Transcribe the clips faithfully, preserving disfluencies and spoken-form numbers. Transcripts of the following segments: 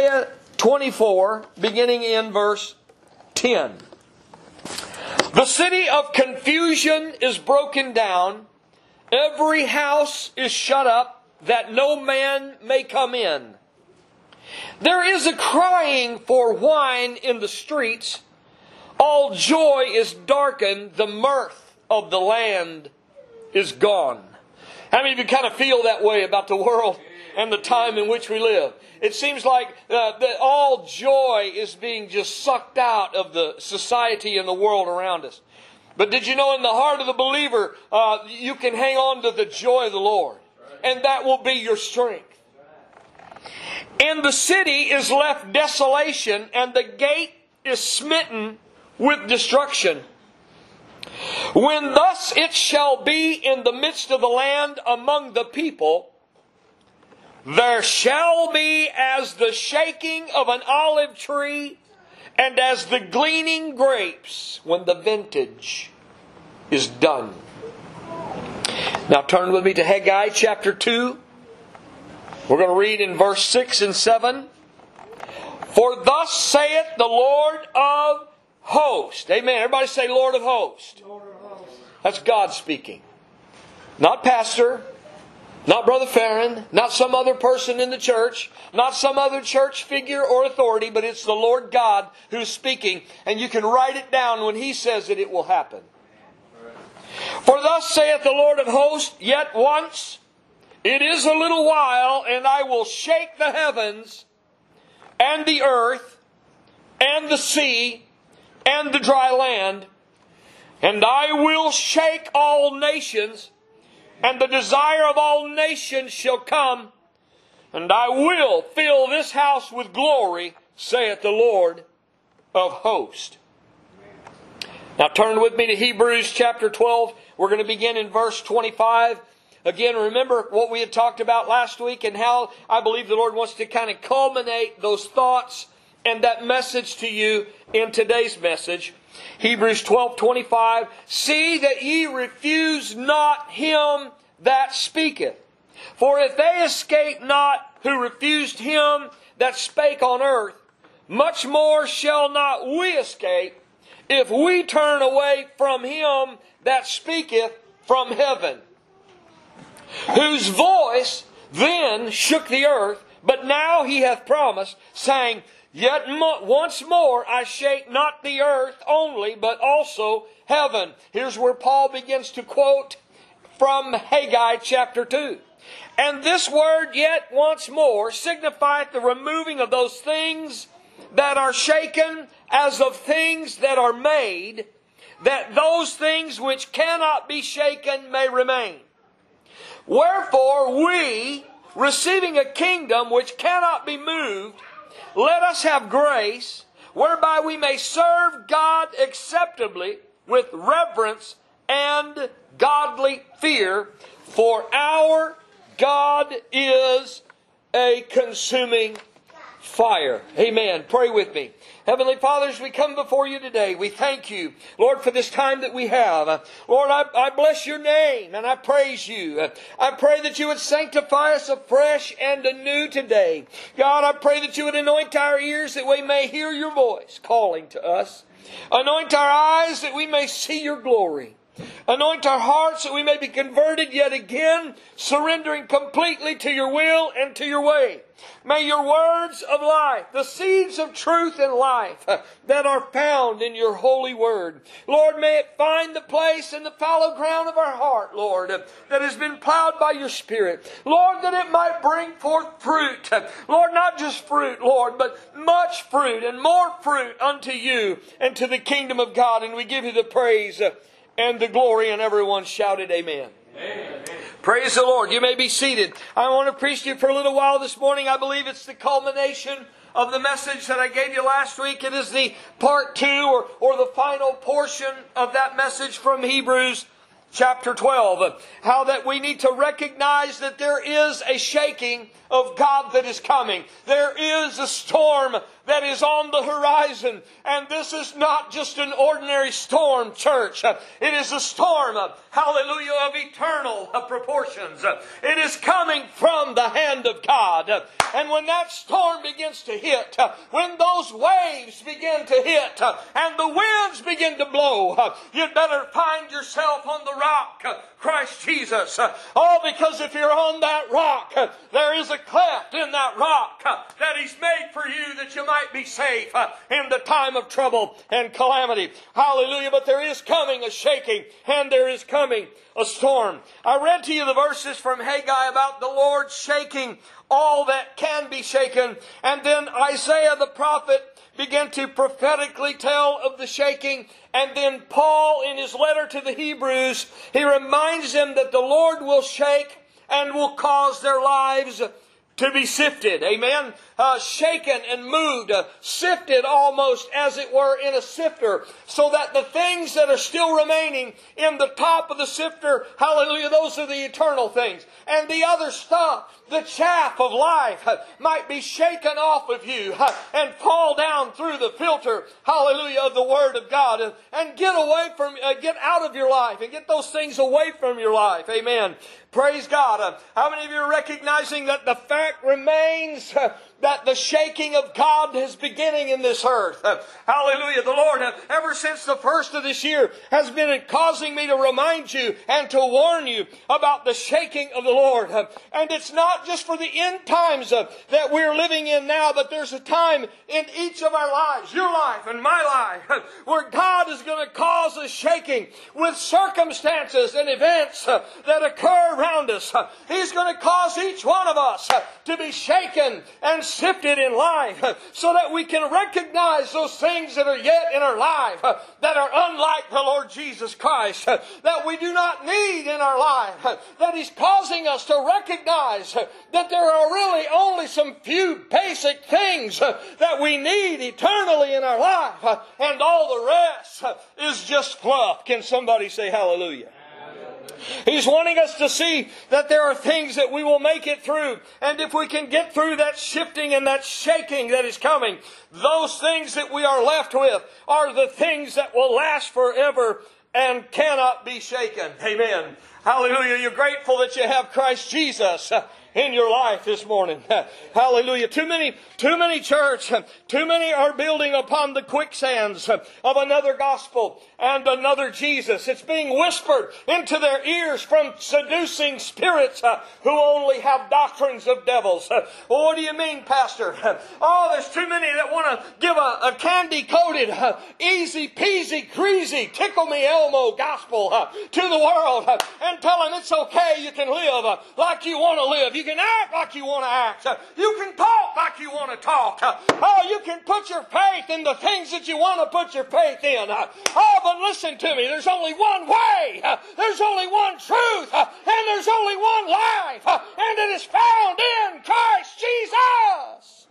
Isaiah twenty-four, beginning in verse ten. The city of confusion is broken down. Every house is shut up, that no man may come in. There is a crying for wine in the streets. All joy is darkened. The mirth of the land is gone. How many of you kind of feel that way about the world and the time in which we live? It seems like uh, that all joy is being just sucked out of the society and the world around us. But did you know, in the heart of the believer, uh, you can hang on to the joy of the Lord, and that will be your strength. And the city is left desolation, and the gate is smitten with destruction. When thus it shall be in the midst of the land among the people, there shall be as the shaking of an olive tree, and as the gleaning grapes when the vintage is done. Now turn with me to Haggai chapter two. We're going to read in verse six and seven. For thus saith the Lord of hosts. Amen. Everybody say Lord of hosts. Lord of hosts. That's God speaking. Not pastor. Not Brother Farron. Not some other person in the church. Not some other church figure or authority. But it's the Lord God who's speaking. And you can write it down. When He says it, it will happen. For thus saith the Lord of hosts, yet once, it is a little while, and I will shake the heavens, and the earth, and the sea, and the dry land, and I will shake all nations, and the desire of all nations shall come, and I will fill this house with glory, saith the Lord of hosts. Now turn with me to Hebrews chapter twelve. We're going to begin in verse twenty-five. Again, remember what we had talked about last week and how I believe the Lord wants to kind of culminate those thoughts and that message to you in today's message. Hebrews twelve twenty-five. See that ye refuse not him that speaketh. For if they escape not who refused him that spake on earth, much more shall not we escape if we turn away from him that speaketh from heaven, whose voice then shook the earth, but now he hath promised, saying, Yet mo- once more I shake not the earth only, but also heaven. Here's where Paul begins to quote from Haggai chapter two. And this word, yet once more, signifieth the removing of those things that are shaken as of things that are made, that those things which cannot be shaken may remain. Wherefore we, receiving a kingdom which cannot be moved, let us have grace, whereby we may serve God acceptably with reverence and godly fear, for our God is a consuming fire. Amen. Pray with me. Heavenly Father, as we come before you today, we thank you, Lord, for this time that we have. Uh, Lord, I, I bless your name and I praise you. Uh, I pray that you would sanctify us afresh and anew today. God, I pray that you would anoint our ears that we may hear your voice calling to us. Anoint our eyes that we may see your glory. Anoint our hearts that we may be converted yet again, surrendering completely to your will and to your way. May your words of life, the seeds of truth and life that are found in your holy word, Lord, may it find the place in the fallow ground of our heart, Lord, that has been plowed by your Spirit. Lord, that it might bring forth fruit. Lord, not just fruit, Lord, but much fruit and more fruit unto you and to the kingdom of God. And we give you the praise and the glory, and everyone shouted amen. Amen. Praise the Lord. You may be seated. I want to preach to you for a little while this morning. I believe it's the culmination of the message that I gave you last week. It is the part two or, or the final portion of that message from Hebrews chapter twelve, how that we need to recognize that there is a shaking of God that is coming. There is a storm that is on the horizon. And this is not just an ordinary storm, church. It is a storm, hallelujah, of eternal proportions. It is coming from the hand of God. And when that storm begins to hit, when those waves begin to hit, and the winds begin to blow, you'd better find yourself on the rock, Christ Jesus. Oh, because if you're on that rock, there is a cleft in that rock that He's made for you that you might be safe in the time of trouble and calamity. Hallelujah. But there is coming a shaking, and there is coming a storm. I read to you the verses from Haggai about the Lord shaking all that can be shaken. And then Isaiah the prophet began to prophetically tell of the shaking. And then Paul, in his letter to the Hebrews, he reminds them that the Lord will shake and will cause their lives to be sifted. Amen. Uh, shaken and moved, uh, sifted almost as it were in a sifter, so that the things that are still remaining in the top of the sifter, hallelujah, those are the eternal things. And the other stuff, the chaff of life, uh, might be shaken off of you uh, and fall down through the filter, hallelujah, of the Word of God, uh, and get away from, uh, get out of your life and get those things away from your life. Amen. Praise God. Uh, how many of you are recognizing that the fact remains uh, that the shaking of God is beginning in this earth? Uh, hallelujah. The Lord, uh, ever since the first of this year, has been causing me to remind you and to warn you about the shaking of the Lord. Uh, and it's not just for the end times uh, that we're living in now, but there's a time in each of our lives, your life and my life, uh, where God is going to cause a shaking with circumstances and events uh, that occur around us. Uh, He's going to cause each one of us uh, to be shaken and sifted in life, uh, so that we can recognize those things that are yet in our life uh, that are unlike the Lord Jesus Christ, uh, that we do not need in our life, uh, that He's causing us to recognize uh, that there are really only some few basic things uh, that we need eternally in our life, uh, and all the rest uh, is just fluff. Can somebody say hallelujah? He's wanting us to see that there are things that we will make it through. And if we can get through that shifting and that shaking that is coming, those things that we are left with are the things that will last forever and cannot be shaken. Amen. Hallelujah. You're grateful that you have Christ Jesus in your life this morning. Hallelujah. Too many, too many church, too many are building upon the quicksands of another gospel and another Jesus. It's being whispered into their ears from seducing spirits uh, who only have doctrines of devils. Uh, well, what do you mean, Pastor? Oh, there's too many that want to give a, a candy-coated, uh, easy peasy, greasy, tickle me Elmo gospel uh, to the world uh, and tell them it's okay, you can live uh, like you want to live. You can act like you want to act. Uh, you can talk like you want to talk. Uh, oh, you can put your faith in the things that you want to put your faith in. Uh, oh, but listen to me. There's only one way. Uh, there's only one truth. Uh, and there's only one life. Uh, and it is found in Christ Jesus.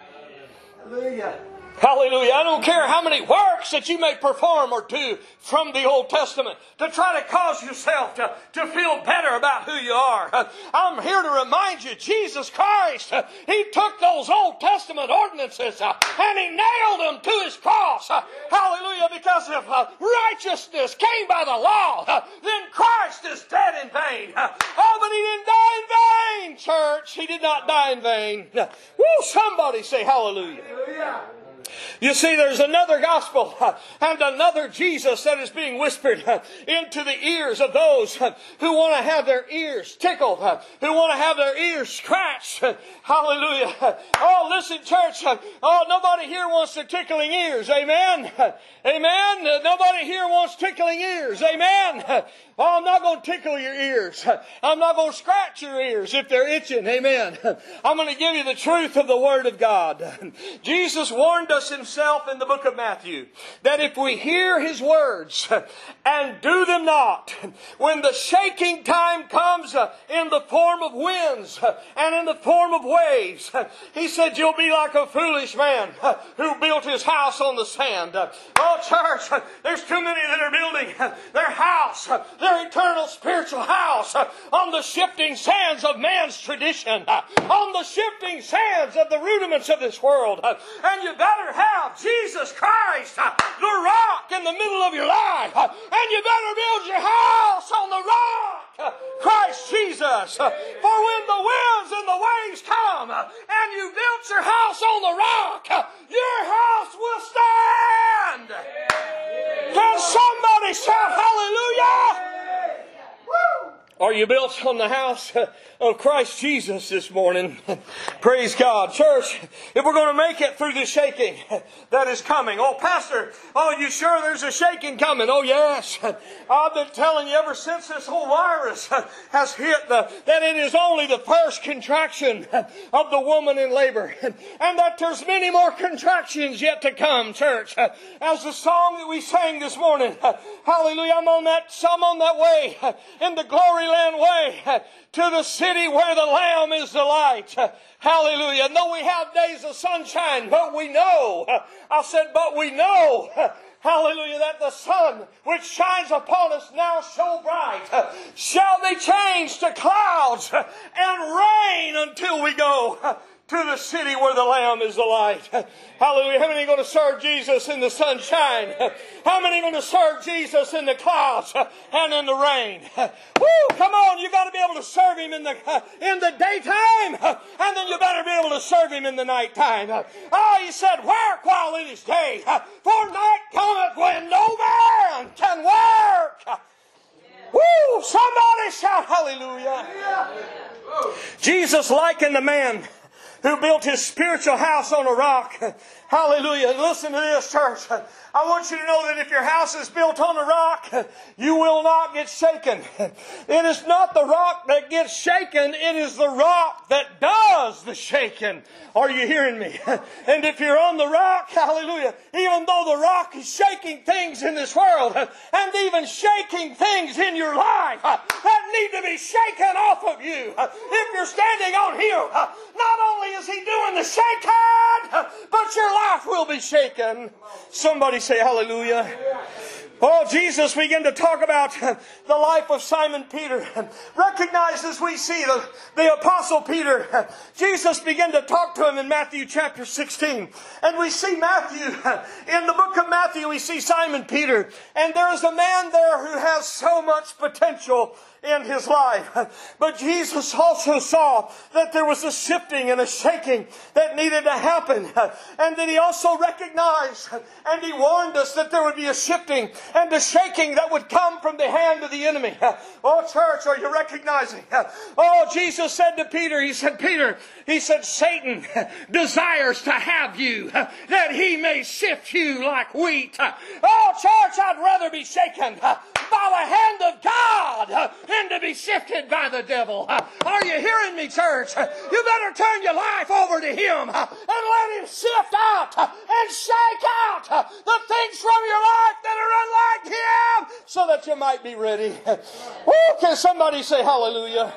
Hallelujah. Hallelujah. I don't care how many works that you may perform or do from the Old Testament to try to cause yourself to, to feel better about who you are. I'm here to remind you, Jesus Christ, He took those Old Testament ordinances and He nailed them to His cross. Hallelujah. Because if righteousness came by the law, then Christ is dead in vain. Oh, but He didn't die in vain, church. He did not die in vain. Woo, somebody say hallelujah. Hallelujah. You see, there's another gospel uh, and another Jesus that is being whispered uh, into the ears of those uh, who want to have their ears tickled, uh, who want to have their ears scratched. Uh, hallelujah. Uh, oh, listen, church. Uh, oh, nobody here wants the tickling ears. Amen. Uh, amen. Uh, nobody here wants tickling ears. Amen. Uh, oh, I'm not going to tickle your ears. Uh, I'm not going to scratch your ears if they're itching. Amen. Uh, I'm going to give you the truth of the Word of God. Uh, Jesus warned us us Himself in the book of Matthew that if we hear His words and do them not, when the shaking time comes in the form of winds and in the form of waves, He said, you'll be like a foolish man who built his house on the sand. Oh, church, there's too many that are building their house, their eternal spiritual house, on the shifting sands of man's tradition, on the shifting sands of the rudiments of this world. And you better have Jesus Christ, the rock in the middle of your life. And you better build your house on the rock, Christ Jesus. For when the winds and the waves come and you built your house on the rock, your house will stand. Can somebody shout hallelujah? Woo! Are you built on the house of Christ Jesus this morning? Praise God. Church, if we're going to make it through the shaking that is coming. Oh, Pastor, oh, you sure there's a shaking coming? Oh, yes. I've been telling you ever since this whole virus has hit the, that it is only the first contraction of the woman in labor. And that there's many more contractions yet to come, church. As the song that we sang this morning, hallelujah, I'm on that, I'm on that way in the glory land way to the city where the Lamb is the light. Hallelujah. And though we have days of sunshine, but we know, I said, but we know, hallelujah, that the sun which shines upon us now so bright shall be changed to clouds and rain until we go to the city where the Lamb is the light. Hallelujah. How many are going to serve Jesus in the sunshine? How many are going to serve Jesus in the clouds and in the rain? Woo! Come on, you got to be able to serve Him in the in the daytime, and then you better be able to serve Him in the nighttime. Oh, He said, work while it is day, for night cometh when no man can work. Woo! Somebody shout hallelujah. Jesus likened the man who built his spiritual house on a rock. Hallelujah. Listen to this, church. I want you to know that if your house is built on a rock, you will not get shaken. It is not the rock that gets shaken. It is the rock that does the shaking. Are you hearing me? And if you're on the rock, hallelujah, even though the rock is shaking things in this world and even shaking things in your life that need to be shaken off of you, if you're standing on Him, not only is He doing the shaking, but your life will be shaken. Somebody say hallelujah. Oh, Jesus began to talk about the life of Simon Peter. Recognize as we see the, the Apostle Peter, Jesus began to talk to him in Matthew chapter sixteen. And we see Matthew, in the book of Matthew, we see Simon Peter. And there is a man there who has so much potential in his life. But Jesus also saw that there was a shifting and a shaking that needed to happen. And that He also recognized and He warned us that there would be a shifting and a shaking that would come from the hand of the enemy. Oh, church, are you recognizing? Oh, Jesus said to Peter, He said, Peter, He said, Satan desires to have you that he may sift you like wheat. Oh, church, I'd rather be shaken by the hand of God than to be sifted by the devil. Are you hearing me, church? You better turn your life over to Him and let Him sift out and shake out the things from your life that are unlike Him so that you might be ready. Woo, can somebody say hallelujah?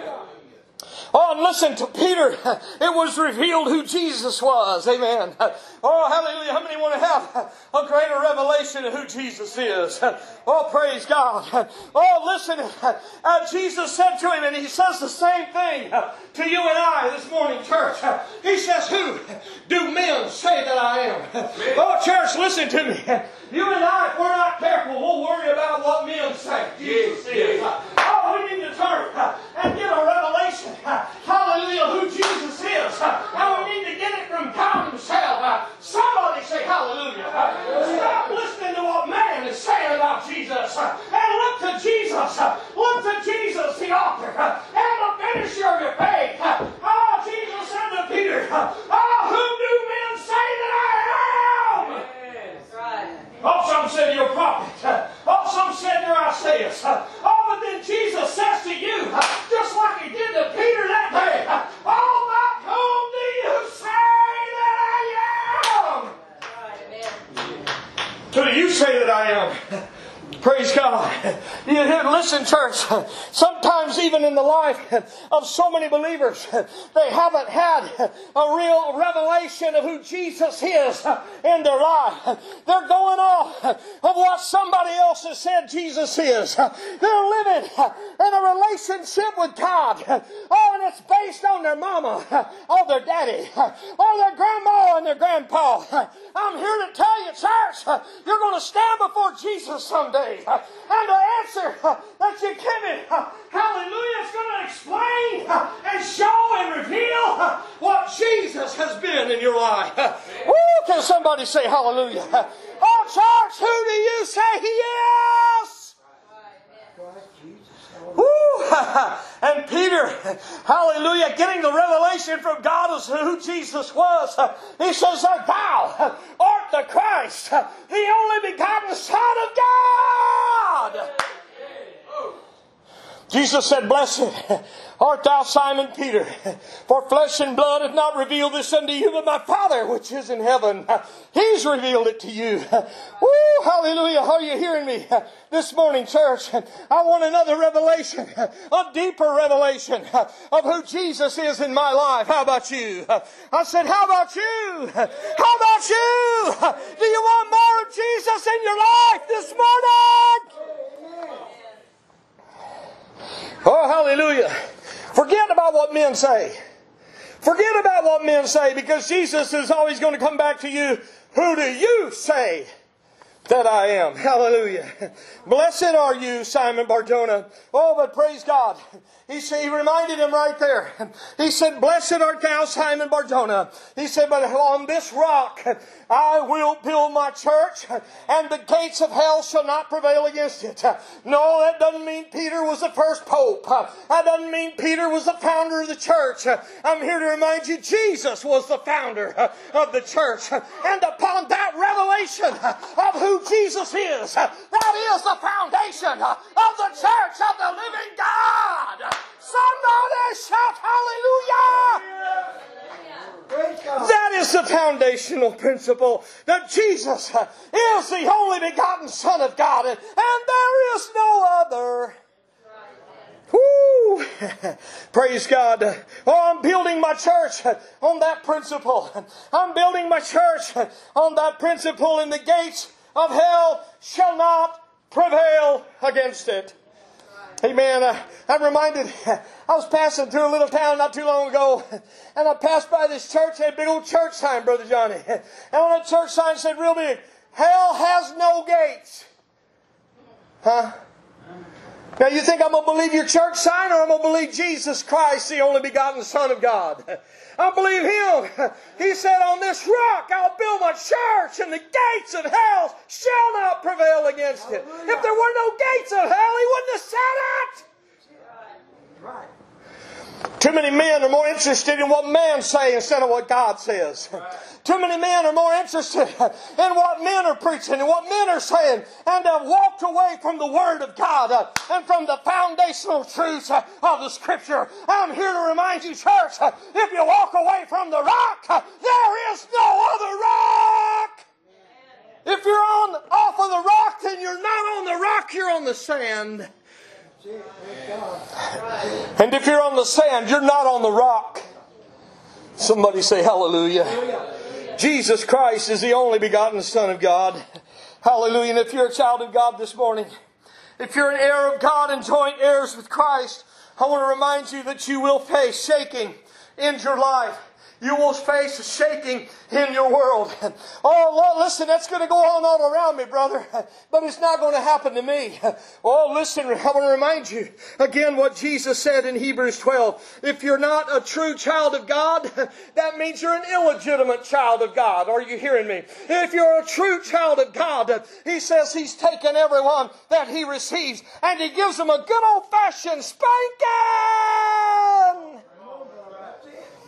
Oh, and listen to Peter. It was revealed who Jesus was. Amen. Oh, hallelujah. How many want to have a greater revelation of who Jesus is? Oh, praise God. Oh, listen. Uh, Jesus said to him, and He says the same thing to you and I this morning, church. He says, who do men say that I am? Oh, church, listen to me. You and I, if we're not careful, we'll worry about what men say Jesus is. Oh, we need to turn and get a revelation, hallelujah, who Jesus is. And we need to get it from God Himself. Somebody say hallelujah. Stop listening to what man is saying about Jesus and look to Jesus. Look to Jesus, the author and the finisher of your faith. Oh, Jesus said to Peter, oh, who do men say that I am? Oh, some say that I am? Praise God. You hear, listen, church, sometimes even in the life of so many believers, they haven't had a real revelation of who Jesus is in their life. They're going off of what somebody else has said Jesus is. They're living in a relationship with God. Oh, and it's based on their mama, or their daddy, or their grandma and their grandpa. I'm here to tell you, church, you're going to stand before Jesus someday. And the answer that you give it, hallelujah, is going to explain and show and reveal what Jesus has been in your life. Woo! Can somebody say hallelujah? Oh, church, who do you say He is? Woo! And Peter, hallelujah, getting the revelation from God as to who Jesus was, he says, Thou art the Christ, the only begotten Son of God. Jesus said, Blessed art thou, Simon Peter, for flesh and blood hath not revealed this unto you, but my Father which is in heaven. He's revealed it to you. Woo, hallelujah. Are you hearing me this morning, church? I want another revelation, a deeper revelation of who Jesus is in my life. How about you? I said, how about you? How about you? Do you want more of Jesus in your life this morning? Oh, hallelujah. Forget about what men say. Forget about what men say, because Jesus is always going to come back to you. Who do you say that I am? Hallelujah. Blessed are you, Simon Barjona. Oh, but praise God. He said, he reminded him right there. He said, Blessed art thou, Simon Barjona. He said, but on this rock I will build my church, and the gates of hell shall not prevail against it. No, that doesn't mean Peter was the first pope. That doesn't mean Peter was the founder of the church. I'm here to remind you, Jesus was the founder of the church. And upon that revelation of who Jesus is, that is the foundation of the church of the living God. Somebody shout hallelujah! That is the foundational principle, that Jesus is the only begotten Son of God, and there is no other. Woo! Praise God. Oh, I'm building my church on that principle. I'm building my church on that principle, and the gates of hell shall not prevail against it. Amen. Uh, I'm reminded, I was passing through a little town not too long ago, and I passed by this church. They had a big old church sign, Brother Johnny. And on that church sign said real big, Hell has no gates. Huh? Now you think I'm going to believe your church sign, or I'm going to believe Jesus Christ, the only begotten Son of God? I believe Him. He said, on this rock I'll build my church, and the gates of hell shall not prevail against it. If there were no gates of hell, He wouldn't have said it. Right. Too many men are more interested in what man says instead of what God says. Right. Too many men are more interested in what men are preaching and what men are saying, and have walked away from the Word of God uh, and from the foundational truths uh, of the Scripture. I'm here to remind you, church, uh, if you walk away from the rock, uh, there is no other rock. If you're on off of the rock, then you're not on the rock, you're on the sand. And if you're on the sand, you're not on the rock. Somebody say hallelujah. Jesus Christ is the only begotten Son of God. Hallelujah. And if you're a child of God this morning, if you're an heir of God and joint heirs with Christ, I want to remind you that you will face shaking in your life. You will face a shaking in your world. Oh, listen, that's going to go on all around me, brother. But it's not going to happen to me. Oh, listen, I want to remind you again what Jesus said in Hebrews twelve. If you're not a true child of God, that means you're an illegitimate child of God. Are you hearing me? If you're a true child of God, He says He's taken everyone that He receives, and He gives them a good old-fashioned spanking.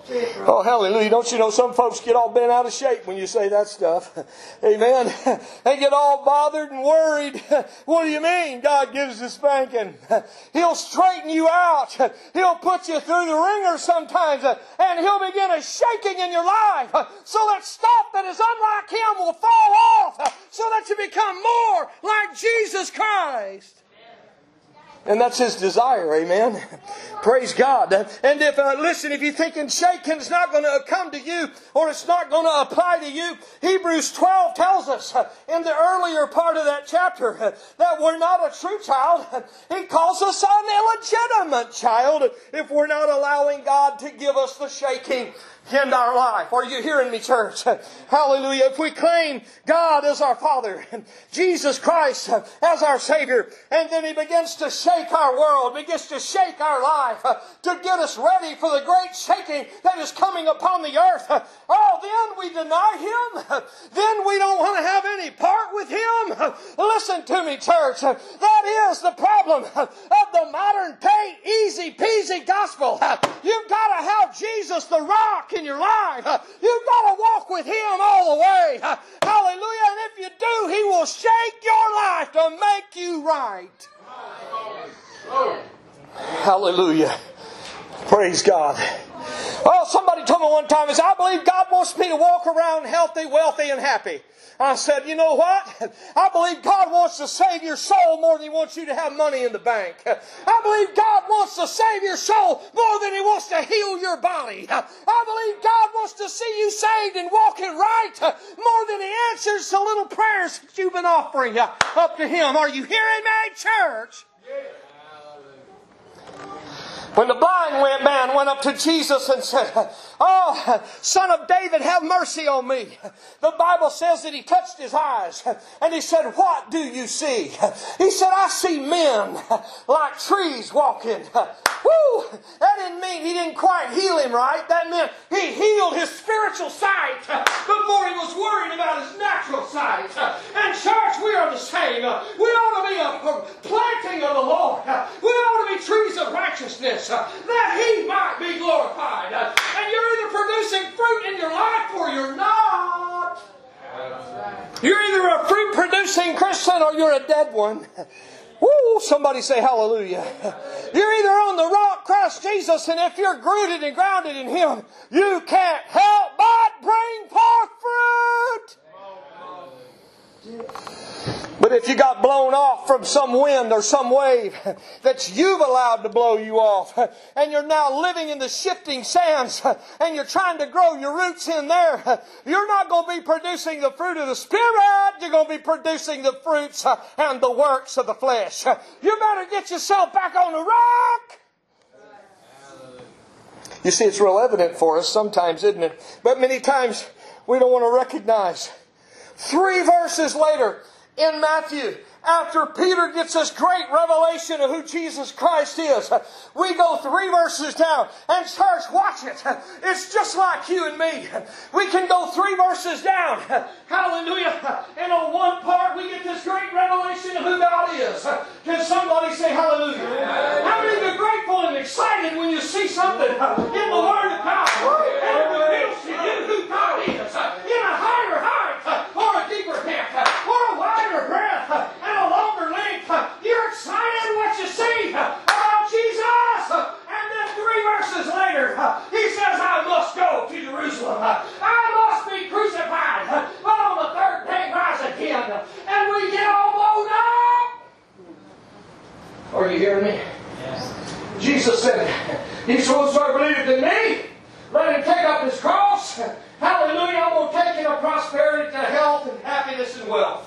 Oh, hallelujah. Don't you know some folks get all bent out of shape when you say that stuff? Amen. They get all bothered and worried. What do you mean God gives a spanking? He'll straighten you out. He'll put you through the ringer sometimes. And He'll begin a shaking in your life. So that stuff that is unlike Him will fall off. So that you become more like Jesus Christ. And that's His desire, amen. Praise God. And if, uh, listen, if you're thinking shaking's not going to come to you or it's not going to apply to you, Hebrews twelve tells us uh, in the earlier part of that chapter uh, that we're not a true child. He calls us an illegitimate child if we're not allowing God to give us the shaking in our life. Are you hearing me, church? Hallelujah. If we claim God as our Father, Jesus Christ as our Savior, and then He begins to shake our world, begins to shake our life, to get us ready for the great shaking that is coming upon the earth, oh, then we deny Him. Then we don't want to have any part with Him. Listen to me, church. That is the problem of the modern day easy peasy gospel. You've got to have Jesus the rock in your life. You've got to walk with Him all the way. Hallelujah. And if you do, He will shake your life to make you right. Hallelujah. Praise God. Oh, somebody told me one time, is I believe God wants me to walk around healthy, wealthy, and happy. I said, you know what? I believe God wants to save your soul more than He wants you to have money in the bank. I believe God wants to save your soul more than He wants to heal your body. I believe God wants to see you saved and walking right more than He answers the little prayers that you've been offering up to Him. Are you hearing me, church? When the blind man went up to Jesus and said, oh, Son of David, have mercy on me. The Bible says that he touched his eyes and he said, what do you see? He said, I see men like trees walking. Woo! That didn't mean he didn't quite heal him right. That meant he healed his spiritual sight before he was worried about his natural sight. And church, we are the same. We ought to be a planting of the Lord. We ought to be trees of righteousness, that He might be glorified. And you're either producing fruit in your life or you're not. You're either a fruit-producing Christian or you're a dead one. Woo! Somebody say hallelujah. You're either on the rock, Christ Jesus, and if you're rooted and grounded in Him, you can't help but bring forth fruit. But if you got blown off from some wind or some wave that you've allowed to blow you off, and you're now living in the shifting sands, and you're trying to grow your roots in there, you're not going to be producing the fruit of the Spirit. You're going to be producing the fruits and the works of the flesh. You better get yourself back on the rock. You see, it's real evident for us sometimes, isn't it? But many times we don't want to recognize. Three verses later, in Matthew, after Peter gets this great revelation of who Jesus Christ is, we go three verses down. And church, watch it. It's just like you and me. We can go three verses down. Hallelujah. And on one part we get this great revelation of who God is. Can somebody say hallelujah? How many are grateful and excited when you see something in the Word of God and it reveals to you who God is in a higher height or a deeper depth or a wider breadth and a longer length? You're excited what you see about Jesus. And then three verses later, He says, I must go to Jerusalem. I must be crucified, but on the third day rise again. And we get all blown up. Are you hearing me? Yes. Jesus said, whosoever believeth in me, let him take up his cross. Hallelujah. I'm going to take him to prosperity, to health and happiness and wealth.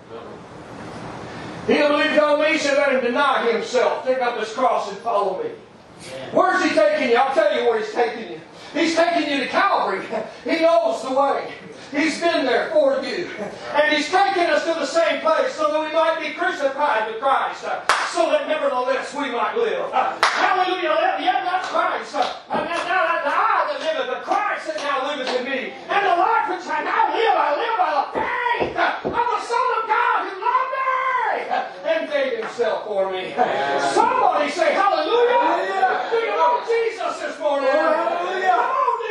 He who believes on me should let him deny himself, take up his cross and follow me. Where's He taking you? I'll tell you where He's taking you. He's taking you to Calvary. He knows the way. He's been there for you. And He's taking us to the same place so that we might be crucified with Christ, so that nevertheless we might live. Hallelujah. Yeah, that's Christ. And now the I that liveth, but Christ that now liveth in me. And the life which I now live, I live by the faith of the Son of God who loved me and gave Himself for me. Somebody say hallelujah. Do you love Jesus this morning? Hallelujah. Come on, do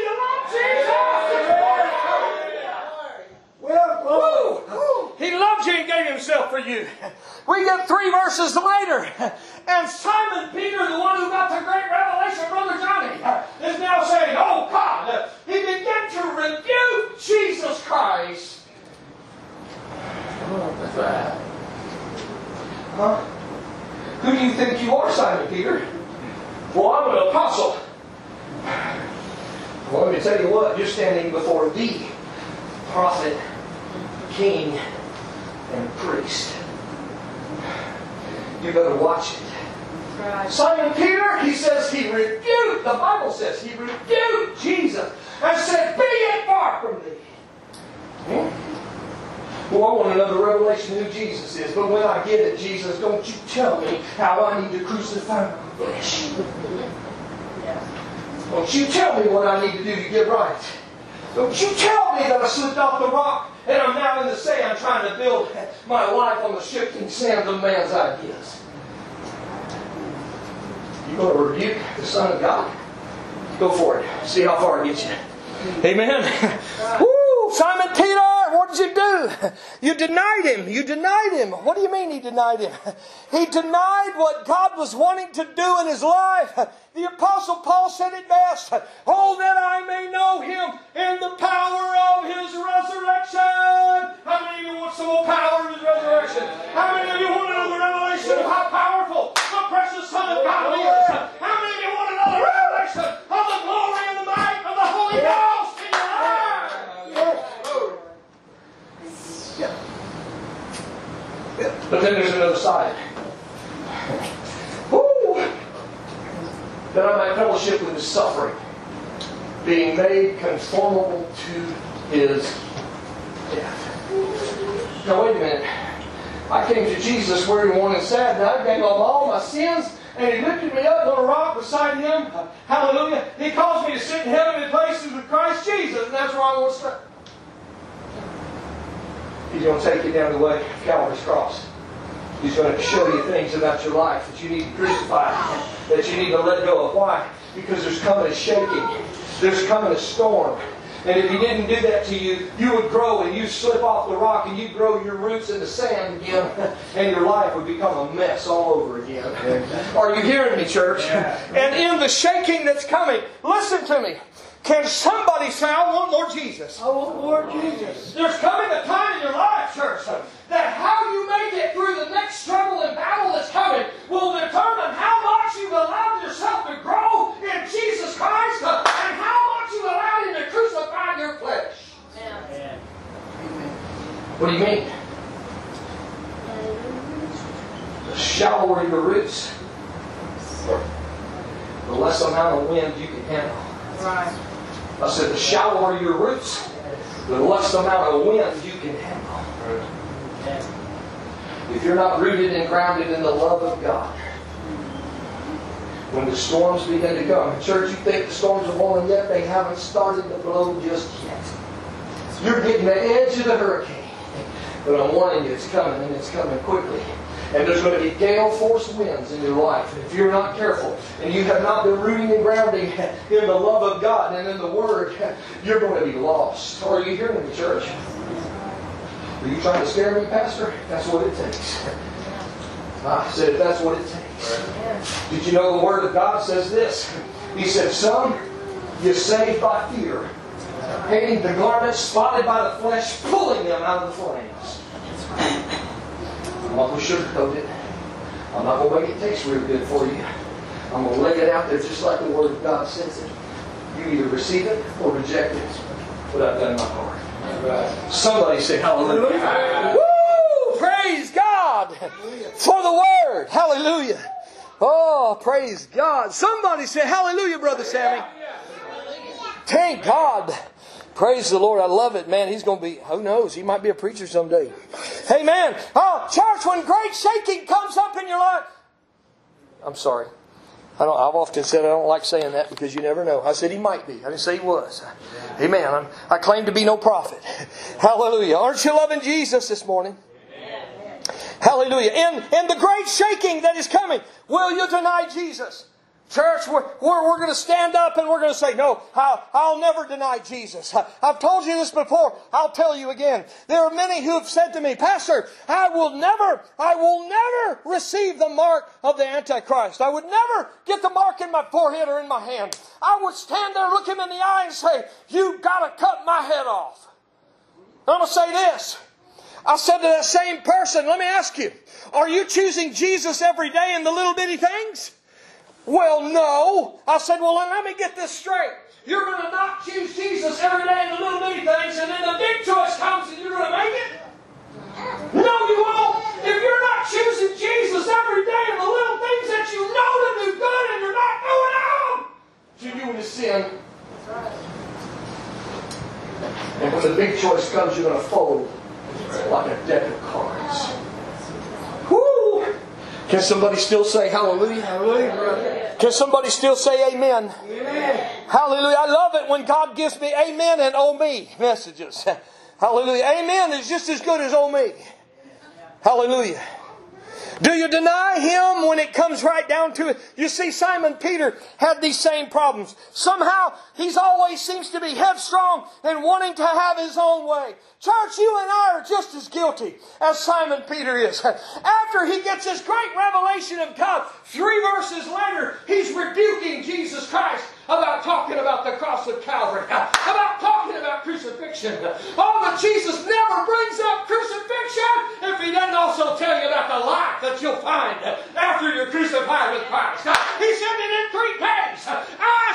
Himself for you. We get three verses later, and Simon Peter, the one who got the great revelation, Brother Johnny, is now saying, oh God, he began to rebuke Jesus Christ. Oh, that's bad. Huh? Who do you think you are, Simon Peter? Well, I'm an apostle. Well, let me tell you what, you're standing before the prophet, king, and priest. You better watch it. Right. Simon Peter, he says he rebuked, the Bible says, he rebuked Jesus and said, be it far from thee. Hmm? Well, I want another revelation of who Jesus is, but when I get it, Jesus, don't you tell me how I need to crucify my flesh. Don't you tell me what I need to do to get right. Don't you tell me that I slipped off the rock and I'm now in the sand trying to build my life on the shifting sands of man's ideas. You going to rebuke the Son of God? Go for it. See how far it gets you. Amen. Woo! Simon Peter, what did you do? You denied Him. You denied Him. What do you mean He denied Him? He denied what God was wanting to do in his life. The Apostle Paul said it best. Oh, that I may know Him in the power of His resurrection. How many of you want some more power in His resurrection? How many of you want another revelation of how powerful the precious Son of God is? How many of you want another revelation of the glory and the might of the Holy Ghost in your life? Yeah. Yeah. But then there's another side. Woo! That I might fellowship with His suffering, being made conformable to His death. Now wait a minute. I came to Jesus weary, worn, and sad, and I gave Him all my sins, and He lifted me up on a rock beside Him. Hallelujah. He caused me to sit in heavenly places with Christ Jesus, and that's where I want to start. He's going to take you down the way of Calvary's cross. He's going to show you things about your life that you need to crucify, that you need to let go of. Why? Because there's coming a shaking. There's coming a storm. And if He didn't do that to you, you would grow and you'd slip off the rock and you'd grow your roots in the sand again, and your life would become a mess all over again. Are you hearing me, church? And in the shaking that's coming, listen to me. Can somebody say, I want more Jesus? I want more Jesus. There's coming a time in your life, church, that how you make it through the next struggle and battle that's coming will determine how much you've allowed yourself to grow in Jesus Christ and how much you've allowed Him to crucify your flesh. Yeah. What do you mean? The shallower your roots, the less amount of wind you can handle. Right. I said, the shallower your roots, the less amount of wind you can handle. If you're not rooted and grounded in the love of God, when the storms begin to come, church, you think the storms are blowing yet? They haven't started to blow just yet. You're getting the edge of the hurricane. But I'm warning you, it's coming, and it's coming quickly. And there's going to be gale force winds in your life. If you're not careful and you have not been rooting and grounding in the love of God and in the Word, you're going to be lost. Are you hearing me, church? Are you trying to scare me, Pastor? That's what it takes. I said, that's what it takes. Did you know the Word of God says this? He said, some you saved by fear, hating the garments spotted by the flesh, pulling them out of the flames. I'm not going to sugarcoat it. I'm not going to make it taste real good for you. I'm going to lay it out there just like the Word of God says it. You either receive it or reject it. What I've done in my heart. Right. Somebody say hallelujah. Hallelujah. Woo! Praise God for the Word. Hallelujah. Oh, praise God. Somebody say hallelujah, Brother Sammy. Thank God. Praise the Lord. I love it, man. He's going to be, who knows, he might be a preacher someday. Amen. Oh, church, when great shaking comes up in your life. I'm sorry. I don't, I've often said I don't like saying that because you never know. I said he might be. I didn't say he was. Amen. I'm, I claim to be no prophet. Hallelujah. Aren't you loving Jesus this morning? Amen. Hallelujah. In, in the great shaking that is coming, will you deny Jesus? Church, we're, we're, we're going to stand up and we're going to say, no, I'll, I'll never deny Jesus. I've told you this before. I'll tell you again. There are many who have said to me, Pastor, I will never, I will never receive the mark of the Antichrist. I would never get the mark in my forehead or in my hand. I would stand there, look him in the eye and say, you've got to cut my head off. I'm going to say this. I said to that same person, let me ask you, are you choosing Jesus every day in the little bitty things? Well, no. I said, well, then let me get this straight. You're going to not choose Jesus every day in the little bitty things, and then the big choice comes and you're going to make it? No, you won't. If you're not choosing Jesus every day in the little things that you know to do good and you're not doing them, you're doing the sin. And when the big choice comes, you're going to fold like a deck of cards. Woo! Can somebody still say hallelujah? Hallelujah. Can somebody still say amen? Amen. Hallelujah. I love it when God gives me amen and oh me messages. Hallelujah. Amen is just as good as oh me. Hallelujah. Do you deny Him when it comes right down to it? You see, Simon Peter had these same problems. Somehow, he's always seems to be headstrong and wanting to have his own way. Church, you and I are just as guilty as Simon Peter is. After he gets this great revelation of God, three verses later, he's rebuking Jesus Christ about talking about the cross of Calvary, about talking about crucifixion. Oh, but Jesus never brings up crucifixion if He doesn't also tell you about the life that you'll find after you're crucified with Christ. He said that in three days, I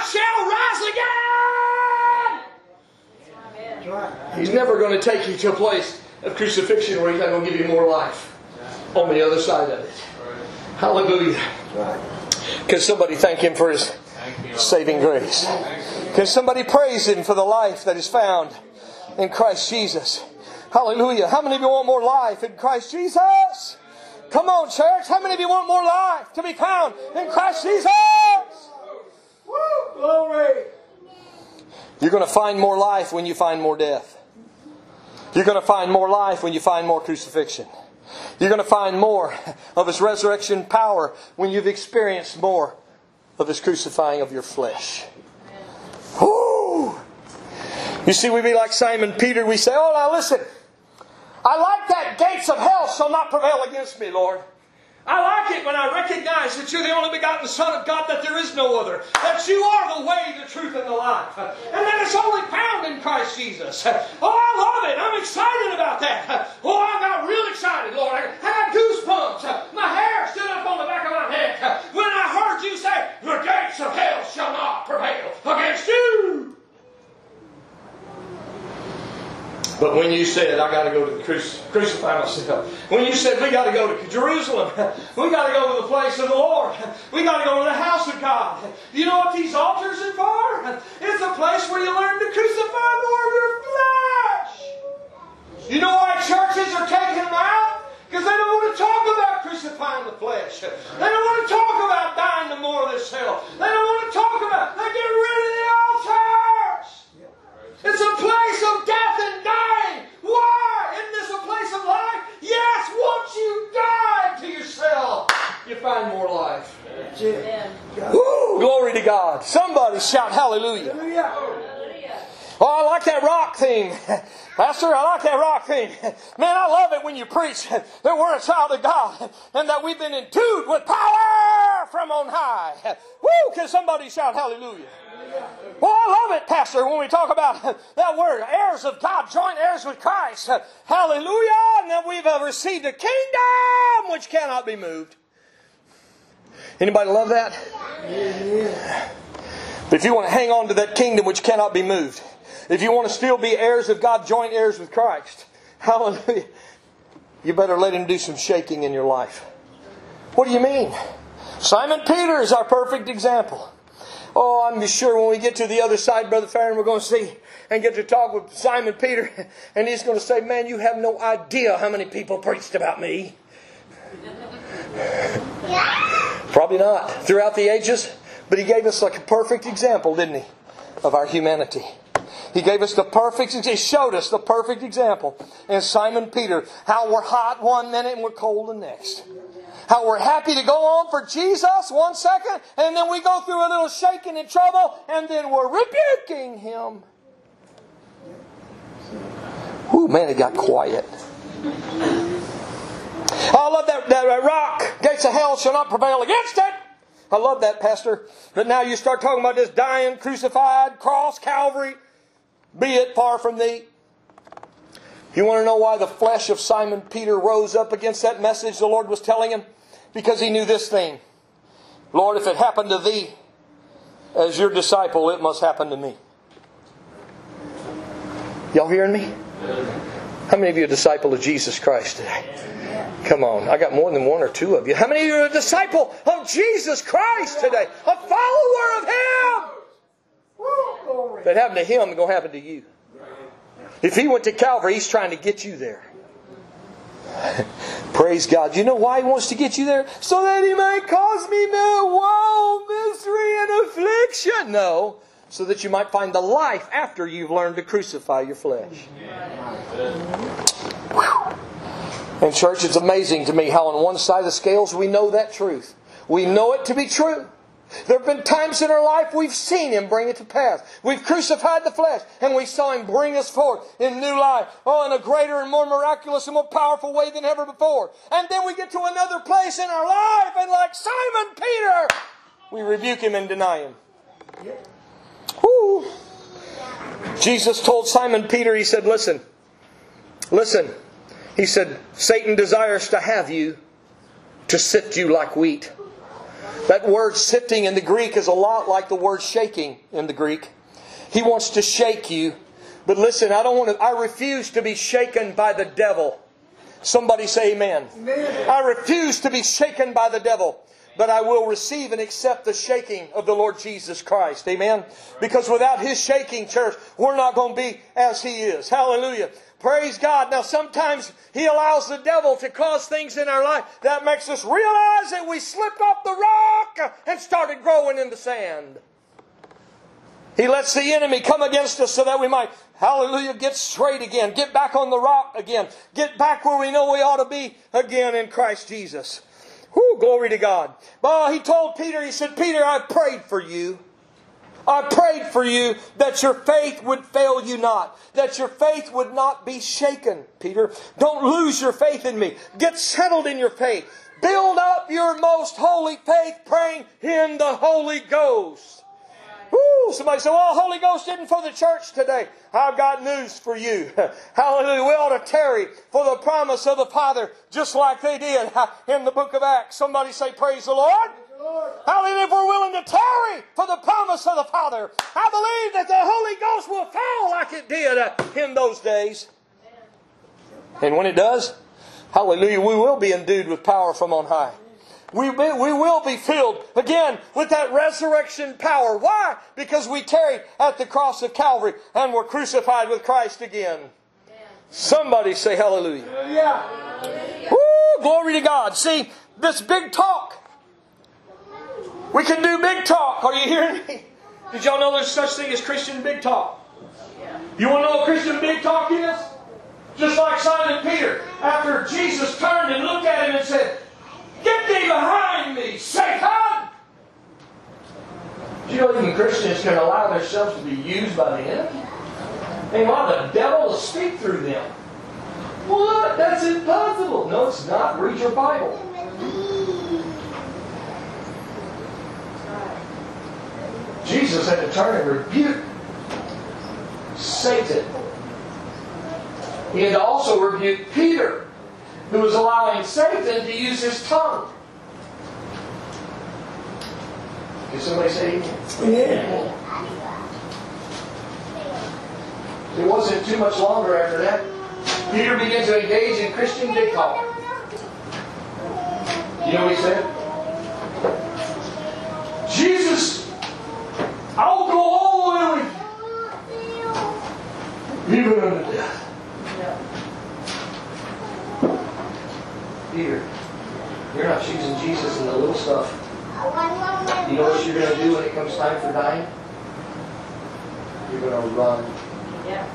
shall rise again. He's never going to take you to a place of crucifixion where He's not going to give you more life on the other side of it. Hallelujah. Can somebody thank Him for His saving grace? Can somebody praise Him for the life that is found in Christ Jesus? Hallelujah. How many of you want more life in Christ Jesus? Come on, church. How many of you want more life to be found in Christ Jesus? Woo, glory. You're going to find more life when you find more death. You're going to find more life when you find more crucifixion. You're going to find more of His resurrection power when you've experienced more of His crucifying of your flesh. Woo! You see, we be like Simon Peter. We say, oh, now listen. I like that gates of hell shall not prevail against me, Lord. I like it when I recognize that You're the only begotten Son of God, that there is no other. That You are the way, the truth, and the life. And that it's only found in Christ Jesus. Oh, I love it. I'm excited about that. Oh, I got real excited, Lord. I got goosebumps. My hair stood up on the back of my neck when I heard You say, the gates of hell shall not prevail against you. But when You said, I got to go to the cruci- crucify myself. When You said, we got to go to Jerusalem. We got to go to the place of the Lord. We got to go to the house of God. You know what these altars are for? It's a place where you learn to crucify more of your flesh. You know why churches are taking them out? Because they don't want to talk about crucifying the flesh. They don't want to talk about dying to more of this hell. They don't want to talk about, they get rid of the altars. It's a place of death and dying. Why? Isn't this a place of life? Yes, once you die to yourself, you find more life. Woo, glory to God. Somebody shout hallelujah. Hallelujah. Oh, I like that rock theme. Pastor, I like that rock theme. Man, I love it when you preach that we're a child of God and that we've been endued with power from on high. Woo, can somebody shout hallelujah? Well, I love it, Pastor, when we talk about that word, heirs of God, joint heirs with Christ. Hallelujah. And that we've received a kingdom which cannot be moved. Anybody love that? Yeah. But if you want to hang on to that kingdom which cannot be moved, if you want to still be heirs of God, joint heirs with Christ, hallelujah, you better let Him do some shaking in your life. What do you mean? Simon Peter is our perfect example. Oh, I'm sure when we get to the other side, Brother Farron, we're going to see and get to talk with Simon Peter. And he's going to say, man, you have no idea how many people preached about me. Probably not. Throughout the ages. But he gave us like a perfect example, didn't he? Of our humanity. He gave us the perfect, He showed us the perfect example in Simon Peter. How we're hot one minute and we're cold the next. How we're happy to go on for Jesus one second, and then we go through a little shaking and trouble, and then we're rebuking Him. Ooh, man, it got quiet. I love that, that rock. Gates of hell shall not prevail against it. I love that, Pastor. But now you start talking about this dying, crucified, cross, Calvary. Be it far from thee. You want to know why the flesh of Simon Peter rose up against that message the Lord was telling him? Because he knew this thing. Lord, if it happened to thee as your disciple, it must happen to me. Y'all hearing me? How many of you are a disciple of Jesus Christ today? Come on, I got more than one or two of you. How many of you are a disciple of Jesus Christ today? A follower of Him? If it happened to Him, it's going to happen to you. If He went to Calvary, He's trying to get you there. Praise God. You know why He wants to get you there? So that He might cause me no woe, misery, and affliction. No. So that you might find the life after you've learned to crucify your flesh. Whew. And church, it's amazing to me how on one side of the scales we know that truth. We know it to be true. There have been times in our life we've seen Him bring it to pass. We've crucified the flesh and we saw Him bring us forth in new life. Oh, in a greater and more miraculous and more powerful way than ever before. And then we get to another place in our life and like Simon Peter, we rebuke Him and deny Him. Woo. Jesus told Simon Peter, He said, listen, listen. He said, Satan desires to have you to sift you like wheat. That word sifting in the Greek is a lot like the word shaking in the Greek. He wants to shake you. But listen, I don't want to, I refuse to be shaken by the devil. Somebody say amen. Amen. I refuse to be shaken by the devil. But I will receive and accept the shaking of the Lord Jesus Christ. Amen? Because without His shaking, church, we're not going to be as He is. Hallelujah. Praise God. Now sometimes He allows the devil to cause things in our life that makes us realize that we slipped off the rock and started growing in the sand. He lets the enemy come against us so that we might, hallelujah, get straight again. Get back on the rock again. Get back where we know we ought to be again in Christ Jesus. Whew, glory to God. Well, He told Peter, He said, Peter, I prayed for you. I prayed for you that your faith would fail you not. That your faith would not be shaken, Peter. Don't lose your faith in me. Get settled in your faith. Build up your most holy faith praying in the Holy Ghost. Woo! Somebody said, well, Holy Ghost isn't for the church today. I've got news for you. Hallelujah. We ought to tarry for the promise of the Father just like they did in the book of Acts. Somebody say, praise the Lord. Hallelujah. If we're willing to tarry for the promise of the Father, I believe that the Holy Ghost will fall like it did in those days. And when it does, hallelujah, we will be endued with power from on high. We, be, we will be filled again with that resurrection power. Why? Because we tarried at the cross of Calvary and were crucified with Christ again. Somebody say hallelujah. Yeah. Woo, glory to God. See, this big talk. We can do big talk. Are you hearing me? Did y'all know there's such thing as Christian big talk? You want to know what Christian big talk is? Just like Simon Peter, after Jesus turned and looked at him and said, get thee behind me, Satan! Do you know even Christians can allow themselves to be used by the enemy? They allow the devil to speak through them. What? That's impossible. No, it's not. Read your Bible. Jesus had to turn and rebuke Satan. He had to also rebuke Peter, who was allowing Satan to use his tongue. Can somebody say amen? Yeah. It wasn't too much longer after that. Peter began to engage in Christian big talk. You know what he said? Jesus, I'll go all the way with you, even unto death. Peter, you're not choosing Jesus in the little stuff. You know what you're going to do when it comes time for dying? You're going to run. Yeah.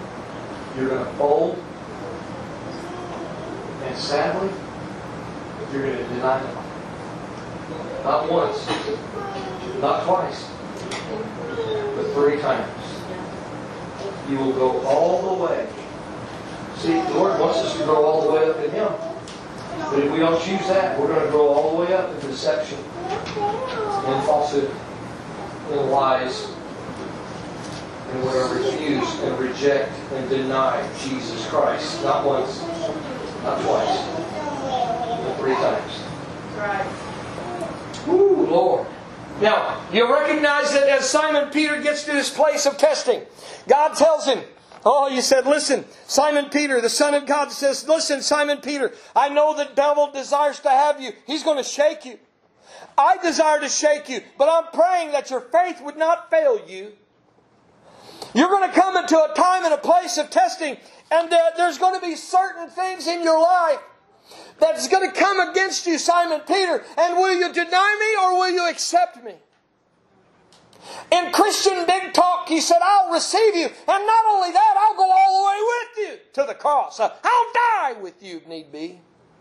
You're going to fold. And sadly, you're going to deny Him. Not once, not twice, but three times. You will go all the way. See, the Lord wants us to grow all the way up in Him. But if we don't choose that, we're going to grow all the way up in deception, in falsehood, in lies, and we're going to refuse and reject and deny Jesus Christ. Not once, not twice, but three times. Right. Ooh, Lord. Now, you recognize that as Simon Peter gets to this place of testing, God tells him, oh, you said, listen, Simon Peter, the Son of God says, listen, Simon Peter, I know the devil desires to have you. He's going to shake you. I desire to shake you, but I'm praying that your faith would not fail you. You're going to come into a time and a place of testing, and uh, there's going to be certain things in your life that's going to come against you, Simon Peter. And will you deny me or will you accept me? In Christian Big Talk, he said, I'll receive you. And not only that, I'll go all the way with you to the cross. I'll die with you if need be.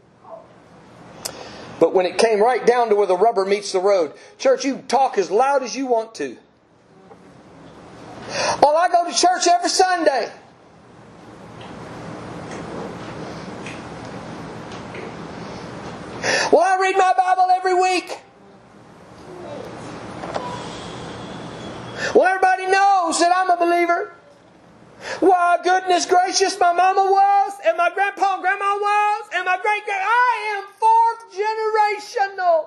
But when it came right down to where the rubber meets the road, church, you talk as loud as you want to. Well, I go to church every Sunday. Well, I read my Bible every week. Well, everybody knows that I'm a believer. Why, goodness gracious, my mama was, and my grandpa and grandma was, and my great great I am fourth generational.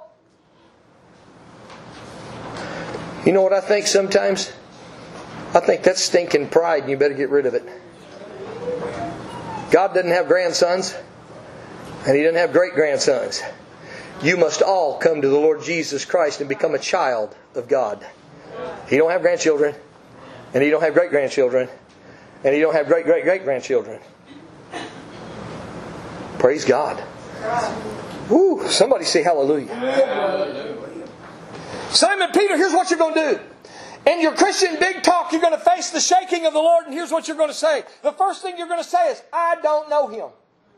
You know what I think sometimes? I think that's stinking pride, and you better get rid of it. God doesn't have grandsons, and He doesn't have great-grandsons. You must all come to the Lord Jesus Christ and become a child of God. He don't have grandchildren, and He don't have great-grandchildren, and He don't have great-great-great-grandchildren. Praise God. Woo! Somebody say hallelujah. Simon Peter, here's what you're going to do. In your Christian Big Talk, you're going to face the shaking of the Lord, and here's what you're going to say. The first thing you're going to say is, I don't know Him.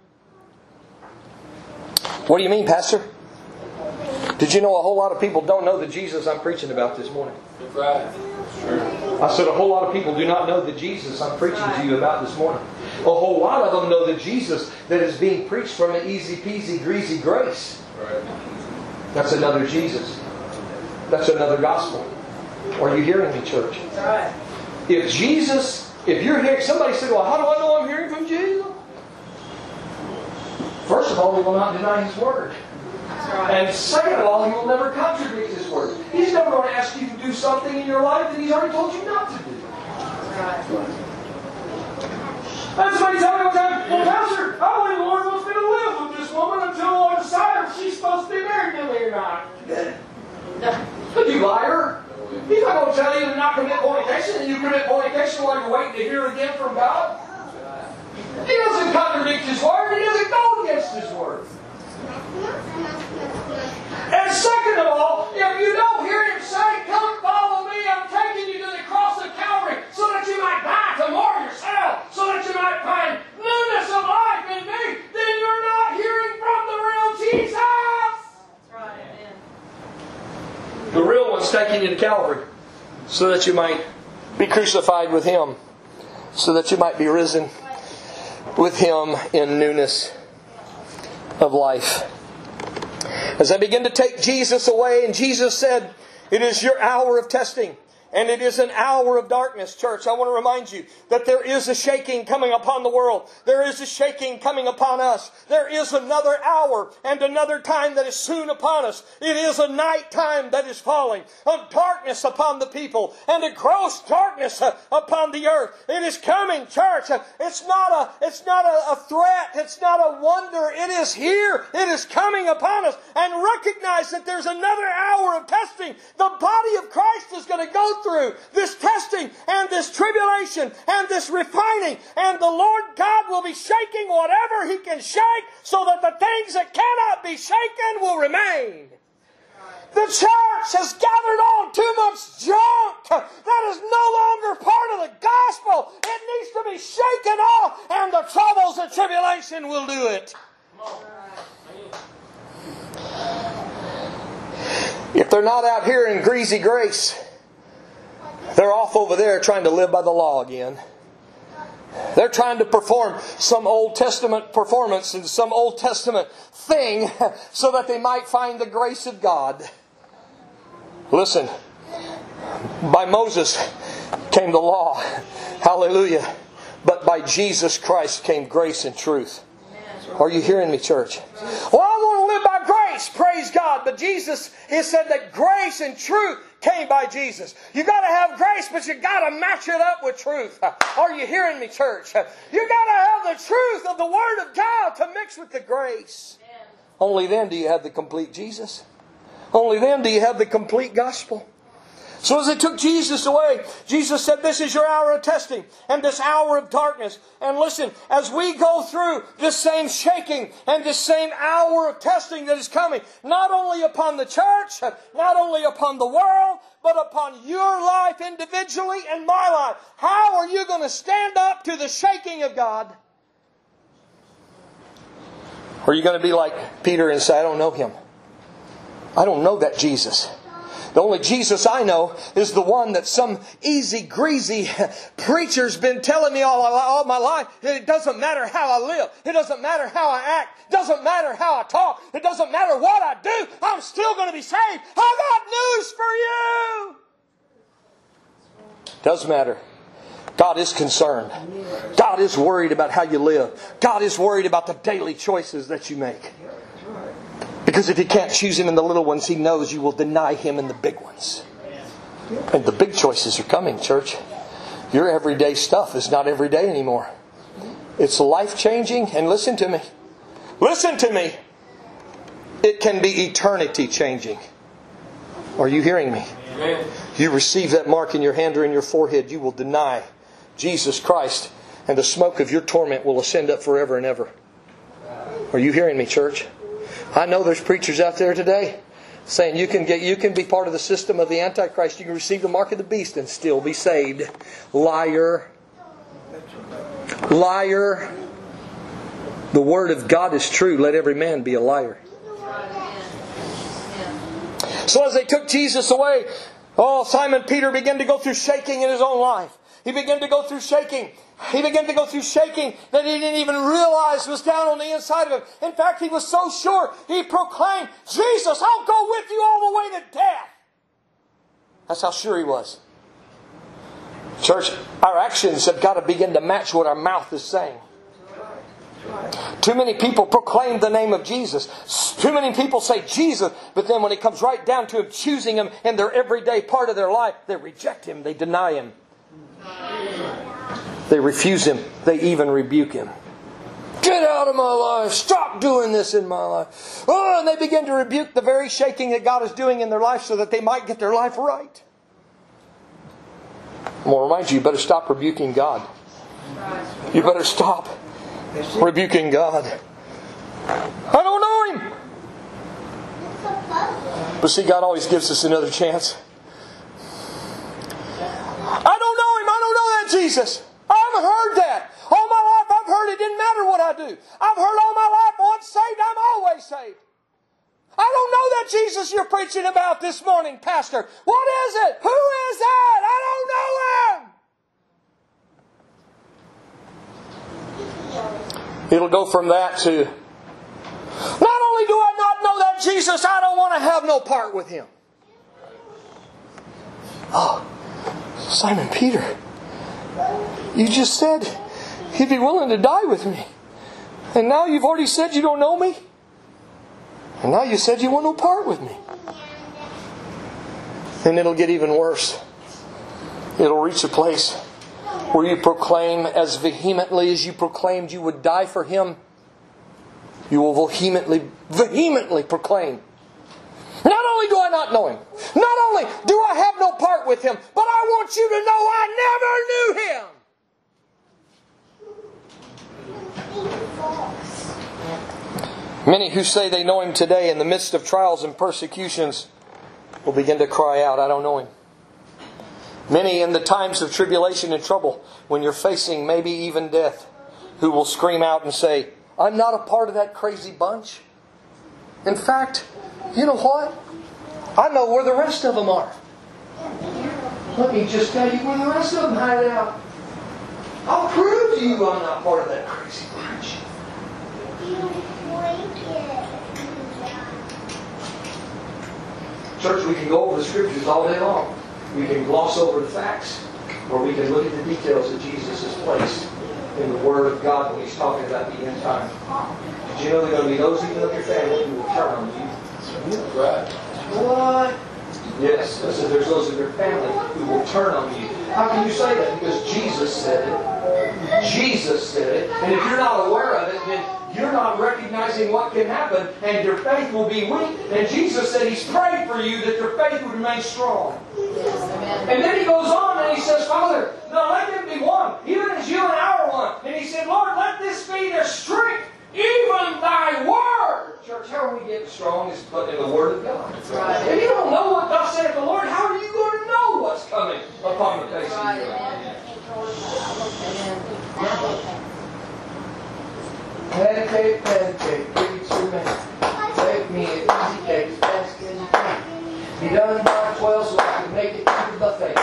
What do you mean, Pastor? Did you know a whole lot of people don't know the Jesus I'm preaching about this morning? That's right. Sure. I said a whole lot of people do not know the Jesus I'm preaching to you about this morning. A whole lot of them know the Jesus that is being preached from an easy peasy greasy grace. Right. That's another Jesus. That's another gospel. Are you hearing me, church? Right. If Jesus, if you're hearing, somebody said, well, how do I know I'm hearing from Jesus? First of all, He will not deny His word. Right. And second of all, He will never contradict His word. He's never going to ask you to do something in your life that He's already told you not to do. Right. And somebody told me one time, well, Pastor, I believe the Lord wants me to live with this woman until I decide if she's supposed to be married to me or not. You liar. He's not going to tell you to not commit fornication, and you commit fornication while you're waiting to hear again from God. He doesn't contradict His word. He doesn't go against His word. And second of all, if you don't hear Him say, come follow me, I'm taking you to the cross of Calvary so that you might die to more yourself, so that you might find newness of life in me, then you're not hearing from the real Jesus. That's right. Amen. The real one's taking you to Calvary so that you might be crucified with Him, so that you might be risen with Him in newness of life. As I begin to take Jesus away, and Jesus said, it is your hour of testing. And it is an hour of darkness, church. I want to remind you that there is a shaking coming upon the world. There is a shaking coming upon us. There is another hour and another time that is soon upon us. It is a night time that is falling, of darkness upon the people, and a gross darkness upon the earth. It is coming, church. It's not a, it's not a, a threat. It's not a wonder. It is here. It is coming upon us. And recognize that there's another hour of testing. The body of Christ is going to go through this testing and this tribulation and this refining, and the Lord God will be shaking whatever He can shake, so that the things that cannot be shaken will remain. The church has gathered on too much junk that is no longer part of the gospel. It needs to be shaken off, and the troubles and tribulation will do it. If they're not out here in greasy grace, they're off over there trying to live by the law again. They're trying to perform some Old Testament performance and some Old Testament thing so that they might find the grace of God. Listen, by Moses came the law. Hallelujah. But by Jesus Christ came grace and truth. Are you hearing me, church? Well, I want to live by grace. Praise God. But Jesus, He said that grace and truth came by Jesus. You got to have grace, but you got to match it up with truth. Are you hearing me, church? You got to have the truth of the Word of God to mix with the grace. Only then do you have the complete Jesus. Only then do you have the complete gospel. So as they took Jesus away, Jesus said, this is your hour of testing and this hour of darkness. And listen, as we go through this same shaking and this same hour of testing that is coming, not only upon the church, not only upon the world, but upon your life individually and my life, how are you going to stand up to the shaking of God? Or are you going to be like Peter and say, I don't know Him. I don't know that Jesus. The only Jesus I know is the one that some easy, greasy preacher's been telling me all, all my life. It doesn't matter how I live. It doesn't matter how I act. It doesn't matter how I talk. It doesn't matter what I do. I'm still going to be saved. I got news for you. It does matter. God is concerned. God is worried about how you live. God is worried about the daily choices that you make. Because if you can't choose Him in the little ones, He knows you will deny Him in the big ones. And the big choices are coming, church. Your everyday stuff is not everyday anymore. It's life-changing. And listen to me. Listen to me. It can be eternity-changing. Are you hearing me? Amen. You receive that mark in your hand or in your forehead, you will deny Jesus Christ, and the smoke of your torment will ascend up forever and ever. Are you hearing me, church? I know there's preachers out there today saying you can get, you can be part of the system of the Antichrist. You can receive the mark of the beast and still be saved. Liar. Liar. The Word of God is true. Let every man be a liar. So as they took Jesus away, oh, Simon Peter began to go through shaking in his own life. He began to go through shaking. He began to go through shaking that he didn't even realize was down on the inside of him. In fact, he was so sure, he proclaimed, Jesus, I'll go with you all the way to death. That's how sure he was. Church, our actions have got to begin to match what our mouth is saying. Too many people proclaim the name of Jesus. Too many people say Jesus, but then when it comes right down to Him, choosing Him in their everyday part of their life, they reject Him, they deny Him. They refuse Him. They even rebuke Him. Get out of my life. Stop doing this in my life. Oh, and they begin to rebuke the very shaking that God is doing in their life so that they might get their life right. I'm going to remind you, you better stop rebuking God. You better stop rebuking God. I don't know Him. But see, God always gives us another chance. I don't know Him. I don't know that Jesus. I haven't heard that. All my life I've heard it didn't matter what I do. I've heard all my life, once saved, I'm always saved. I don't know that Jesus you're preaching about this morning, Pastor. What is it? Who is that? I don't know Him. It'll go from that to, not only do I not know that Jesus, I don't want to have no part with Him. Oh, Simon Peter, you just said He'd be willing to die with me. And now you've already said you don't know me. And now you said you want no part with me. And it'll get even worse. It'll reach a place where you proclaim as vehemently as you proclaimed you would die for Him. You will vehemently, vehemently proclaim, not only do I not know Him, not only do I have no part with Him, but I want you to know I never knew Him. Many who say they know Him today in the midst of trials and persecutions will begin to cry out, I don't know Him. Many in the times of tribulation and trouble, when you're facing maybe even death, who will scream out and say, I'm not a part of that crazy bunch. In fact, you know what? I know where the rest of them are. Let me just tell you where the rest of them hide out. I'll prove to you I'm not part of that crazy bunch. Church, we can go over the Scriptures all day long. We can gloss over the facts, or we can look at the details that Jesus has placed in the Word of God when He's talking about the end time. Did you know there are going to be those even of your family who will turn on you? Right. What? Yes, I said there's those of your family who will turn on you. How can you say that? Because Jesus said it. Jesus said it. And if you're not aware of it, then you're not recognizing what can happen, and your faith will be weak. And Jesus said He's prayed for you that your faith would remain strong. And then He goes on and He says, Father, no, let them be one, even as you and I are one. And He said, Lord, let this be their strength, even Thy Word. Church, how are we getting strong? Is put in the Word of God. Right. If you don't know what thus saith the Lord, how are you going to know what's coming upon the face of the earth? Pancake, pancake, preacher man. Take me an easy cake as fast as you can. Be done by twelve so I can make it to the buffet.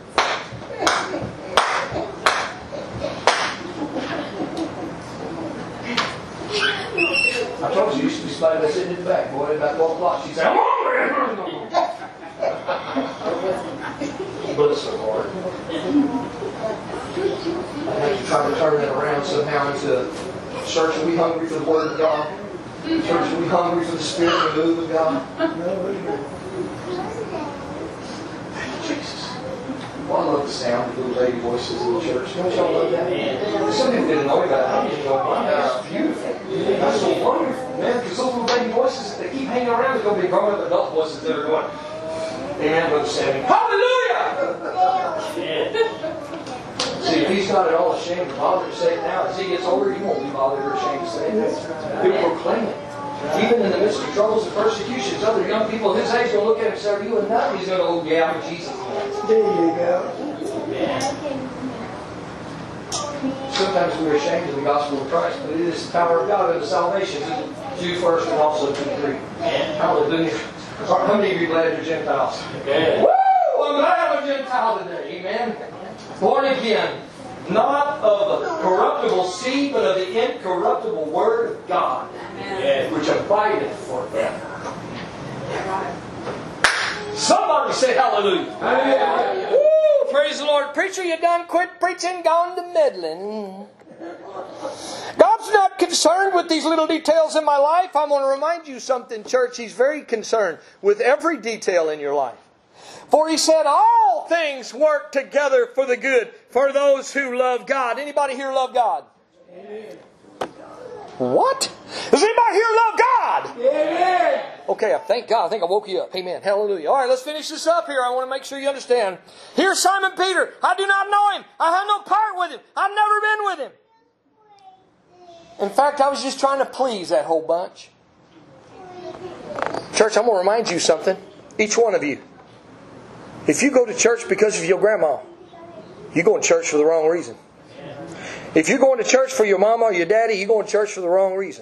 I told you, you used to be somebody that's sitting in the back, boy, about twelve o'clock. She'd say, I'm hungry! Bless her heart. I have to try to turn that around somehow into church, are we hungry for the Word of God? Church, are we hungry for the Spirit and the move of God? No, Jesus. Well, I love the sound of little lady voices in the church. Don't y'all love that? Some people didn't know about it. I didn't know about it. That's beautiful. That's so wonderful, man. Because those little lady voices, they keep hanging around. They're going to be grown up adult voices that are going, Amen, Brother Sammy. Hallelujah! See, if he's not at all ashamed or bothered to say it now, as he gets older, he won't be bothered or ashamed to say it. He'll proclaim it. Even in the midst of troubles and persecutions, other young people his age will look at him and say, are you a nut? He's going to go, oh, yeah, I'm Jesus. There you go. Sometimes we're ashamed of the gospel of Christ, but it is the power of God unto salvation to the Jew first and also to the Greek. Hallelujah. How many of you are glad you're Gentiles? Amen. Woo! I'm glad I'm a Gentile today. Amen. Born again, not of a corruptible seed, but of the incorruptible Word of God, Amen. Which abideth forever. Somebody say hallelujah. Hallelujah. Woo! Praise the Lord. Preacher, you done quit preaching, gone to meddling. God's not concerned with these little details in my life. I want to remind you something, church. He's very concerned with every detail in your life. For He said all things work together for the good for those who love God. Anybody here love God? Amen. What? Does anybody here love God? Amen. Okay, thank God. I think I woke you up. Amen. Hallelujah. All right, let's finish this up here. I want to make sure you understand. Here's Simon Peter. I do not know him. I have no part with him. I've never been with him. In fact, I was just trying to please that whole bunch. Church, I'm going to remind you something. Each one of you. If you go to church because of your grandma, you're going to church for the wrong reason. If you're going to church for your mama or your daddy, you're going to church for the wrong reason.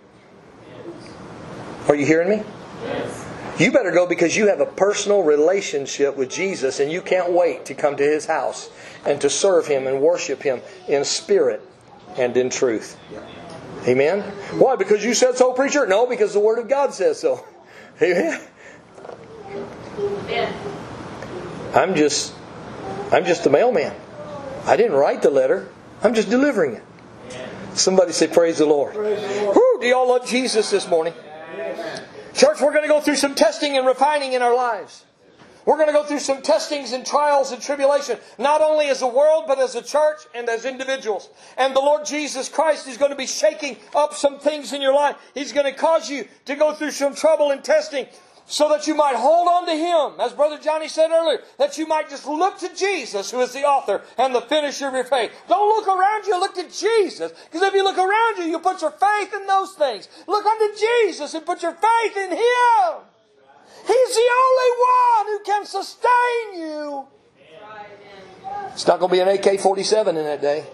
Are you hearing me? Yes. You better go because you have a personal relationship with Jesus and you can't wait to come to His house and to serve Him and worship Him in spirit and in truth. Amen? Why? Because you said so, preacher? No, because the Word of God says so. Amen? Amen. I'm just, I'm just the mailman. I didn't write the letter. I'm just delivering it. Somebody say, praise the Lord. Praise the Lord. Woo, do y'all love Jesus this morning? Yes. Church, we're going to go through some testing and refining in our lives. We're going to go through some testings and trials and tribulation, not only as a world, but as a church and as individuals. And the Lord Jesus Christ is going to be shaking up some things in your life. He's going to cause you to go through some trouble and testing so that you might hold on to Him, as Brother Johnny said earlier, that you might just look to Jesus, who is the author and the finisher of your faith. Don't look around you, look to Jesus. Because if you look around you, you put your faith in those things. Look unto Jesus and put your faith in Him. He's the only one who can sustain you. It's not going to be an A K forty-seven in that day.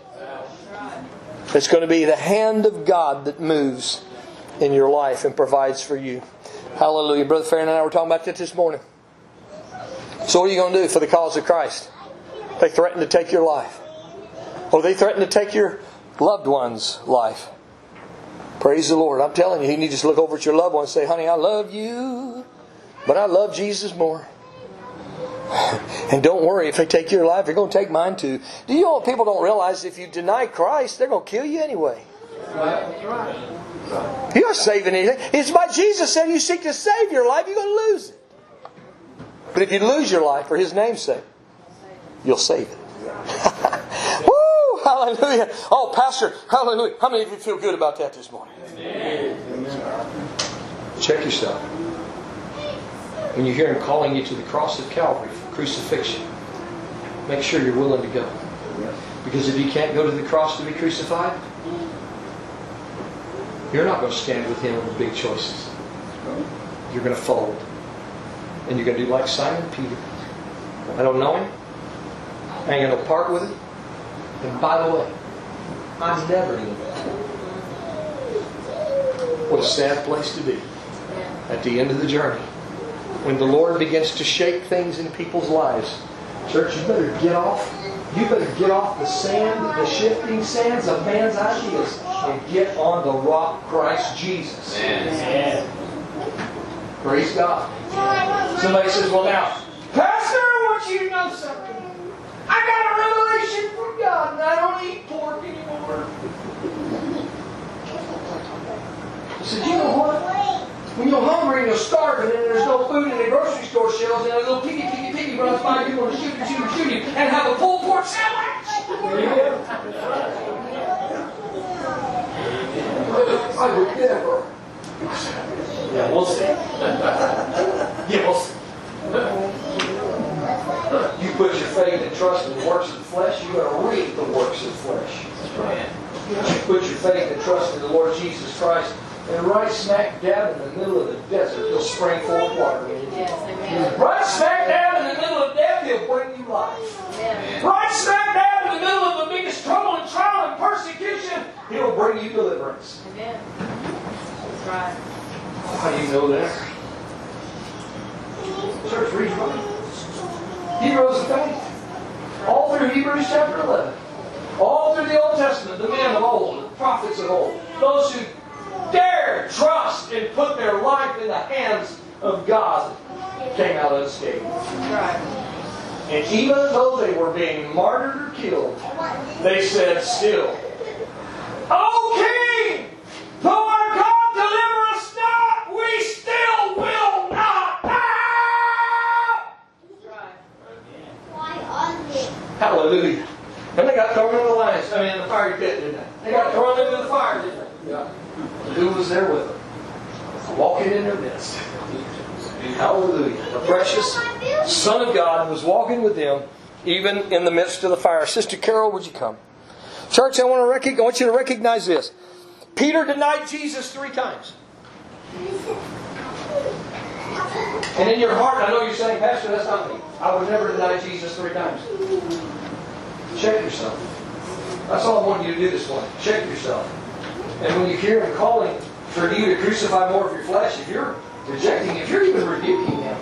It's going to be the hand of God that moves in your life and provides for you. Hallelujah. Brother Farron and I were talking about that this morning. So what are you going to do for the cause of Christ? They threaten to take your life. Or they threaten to take your loved one's life. Praise the Lord. I'm telling you, you need to just look over at your loved one and say, honey, I love you, but I love Jesus more. And don't worry, if they take your life, they're going to take mine too. Do you know what people don't realize? If you deny Christ, they're going to kill you anyway. You're not saving anything. It's why Jesus said you seek to save your life, you're going to lose it. But if you lose your life for His name's sake, you'll save it. Woo! Hallelujah. Oh, Pastor, hallelujah. How many of you feel good about that this morning? Amen. Check yourself. When you hear Him calling you to the cross of Calvary for crucifixion, make sure you're willing to go. Because if you can't go to the cross to be crucified, you're not going to stand with Him in the big choices. You're going to fold. And you're going to do like Simon Peter. I don't know him. I ain't got no part with him. And by the way, I'm never going to know. What a sad place to be at the end of the journey. When the Lord begins to shake things in people's lives. Church, you better get off. You better get off the sand, the shifting sands of man's ideas, and get on the rock, Christ Jesus. Amen. Praise God. Somebody says, well now, Pastor, I want you to know something. I got a revelation from God and I don't eat pork anymore. I said, you know what? When you're hungry and you're starving and there's no food in the grocery store shelves and a little piggy, piggy, piggy runs by, you want to shoot and shoot and shoot him and have a pulled pork sandwich. I would never. Yeah, we'll see. Yeah, we'll see. You put your faith and trust in the works of the flesh, you're going to reap the works of the flesh. You put your faith and trust in the Lord Jesus Christ, and right smack dab in the middle of the desert, He'll spring forth water. Yes, amen. Right smack dab in the middle of death, He'll bring you life. Amen. Right smack dab in the middle of the biggest trouble and trial and persecution, He'll bring you deliverance. Amen. That's right. How do you know that? Church, read your Bible. Heroes of faith. All through Hebrews chapter eleven. All through the Old Testament, the men of old, the prophets of old. Those who dared trust and put their life in the hands of God came out unscathed. Right. And even though they were being martyred or killed, they said still, O King, though our God deliver us not, we still will not bow. Right. Hallelujah. And they got thrown in the lions, I mean in the fiery pit, didn't they? They got thrown into the fire, didn't they? Yeah. Who was there with them? Walking in their midst. Hallelujah. The precious Son of God was walking with them, even in the midst of the fire. Sister Carol, would you come? Church, I want to recognize, I want you to recognize this. Peter denied Jesus three times. And in your heart, I know you're saying, Pastor, that's not me. I would never deny Jesus three times. Check yourself. That's all I want you to do this morning. Check yourself. And when you hear Him calling for you to crucify more of your flesh, if you're rejecting, if you're even rebuking Him,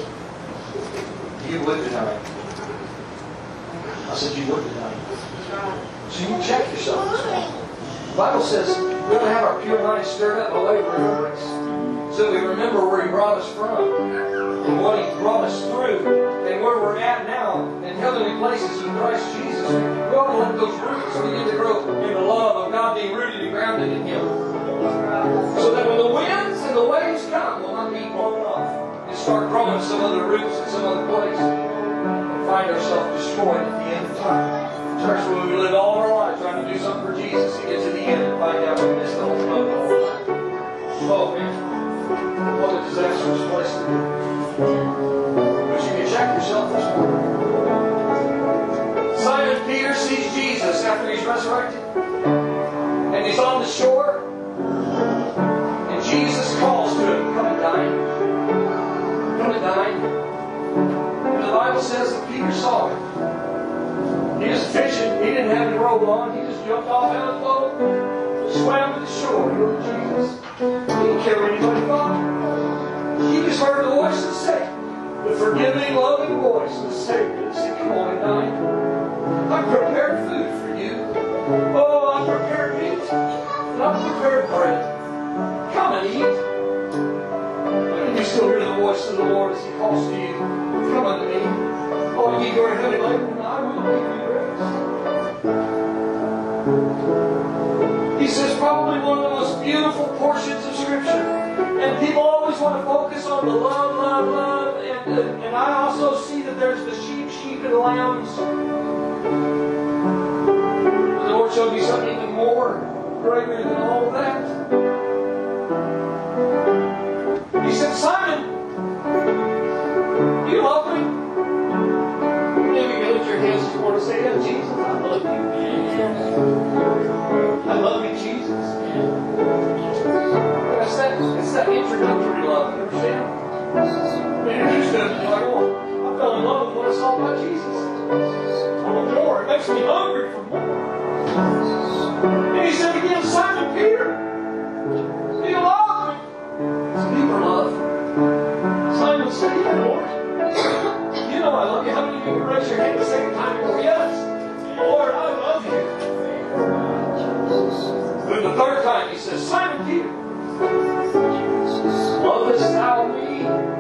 you would deny Him. I said you would deny Him. So you check yourself this morning. The Bible says we're going to have our pure minds stirred up by way of remembrance. So we remember where He brought us from and what He brought us through and where we're at now in heavenly places in Christ Jesus. We ought to let those roots begin to grow in the love of God, being rooted and grounded in Him. So that when the winds and the waves come, we'll not be blown off and start growing some other roots in some other place and find ourselves destroyed at the end of time. Church, when we live all of our lives trying to do something for Jesus and get to the end and find out we missed the whole boat the whole time. Oh, man. What a disastrous place to be. But you can check yourself this morning. Simon Peter sees Jesus after He's resurrected. And He's on the shore. And Jesus calls to him, come and dine. Come and dine. And the Bible says that Peter saw Him. He was fishing. He didn't have any robe on. He just jumped off out of the boat, swam to the shore, to go to Jesus. He didn't care what anybody thought. just heard the voice of Satan, the forgiving, loving voice of the Savior that said, come on tonight. I've prepared food for you. Oh, I've prepared meat. And I've prepared bread. Come and eat. And you still hear the voice of the Lord as He calls to you. Come unto me. All ye who are heavy laden, and I will give you rest. He says probably one of the most beautiful portions of Scripture. And people always want to focus on the love, love, love. And, and, and I also see that there's the sheep, sheep, and lambs. The Lord showed me something even more greater than all of that. He said, Simon, do you love me? Maybe you lift your hands to the Lord and say, yeah, Jesus, I love you. I love you, Jesus. It's that, it's that introductory love, you understand? When you're introduced to it, you're like, oh, I fell in love with what I saw about Jesus. I want more. It makes me hungry for more. And he said again, Simon Peter, do you love me? It's a deeper love. Simon said, yeah, Lord. You know I love you. How many of you can raise your hand at the same time and go, yes, Lord, I love you. Then the third time he says, Simon Peter, lovest thou me?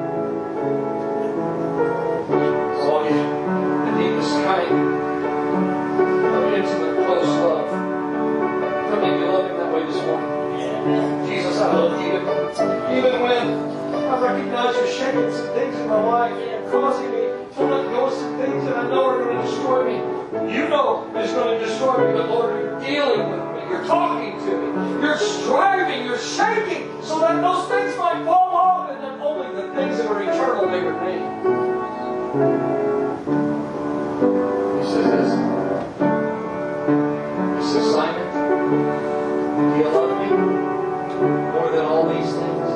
Oh, yeah. The deepest kind of intimate, close love. How many of you love Him that way this morning? Jesus, I love you. Even when I recognize you're shaking some things in my life and causing me to let go of some things that I know are going to destroy me. You know it's going to destroy me, but Lord, you're dealing with me. You're talking to me. You're striving. You're shaking so that those things might fall off and then only the things that are eternal may remain. He says this. He says, Simon, do you love me more than all these things?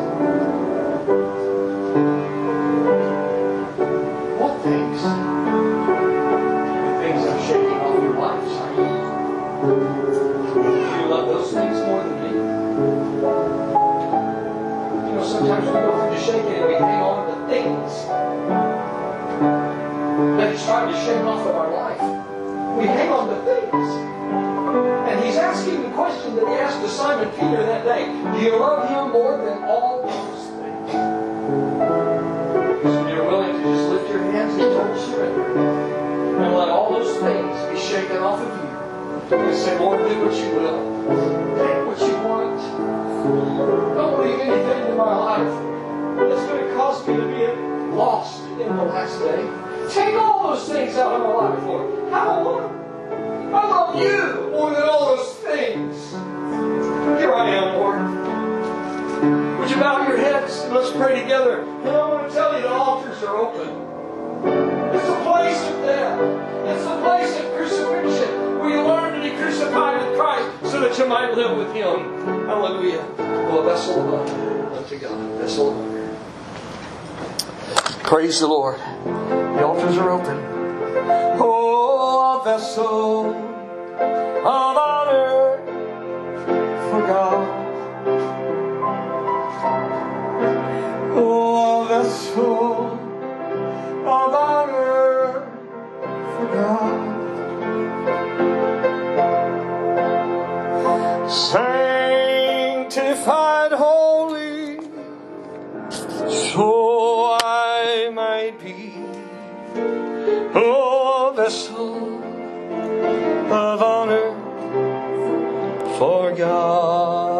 What things? The things that are shaking off your life, Simon. Do you love those things more than me? You know, sometimes we go through the shaking and we hang on to things that He's trying to shake off of our life. We hang on to things. And He's asking the question that He asked to Simon Peter that day. Do you love Him more than all those things? So you're willing to just lift your hands in total surrender and let all those things be shaken off of you. And say, Lord, do what you will. Take what you want. Don't leave anything in my life that's going to cause me to be lost in the last day. Take all those things out of my life, Lord. I don't want them. I love you more than all those things. Here I am, Lord. Would you bow your heads and let's pray together? And I want to tell you the altars are open. It's a place of death. It's a place of crucifixion. We learn to be crucified with Christ so that you might live with Him. Hallelujah. Oh, a vessel of honor unto God. A vessel of honor. Praise the Lord. The altars are open. Oh, a vessel of honor for God. Oh, a vessel of honor for God. Sanctified holy, so I might be, oh, a vessel of honor for God.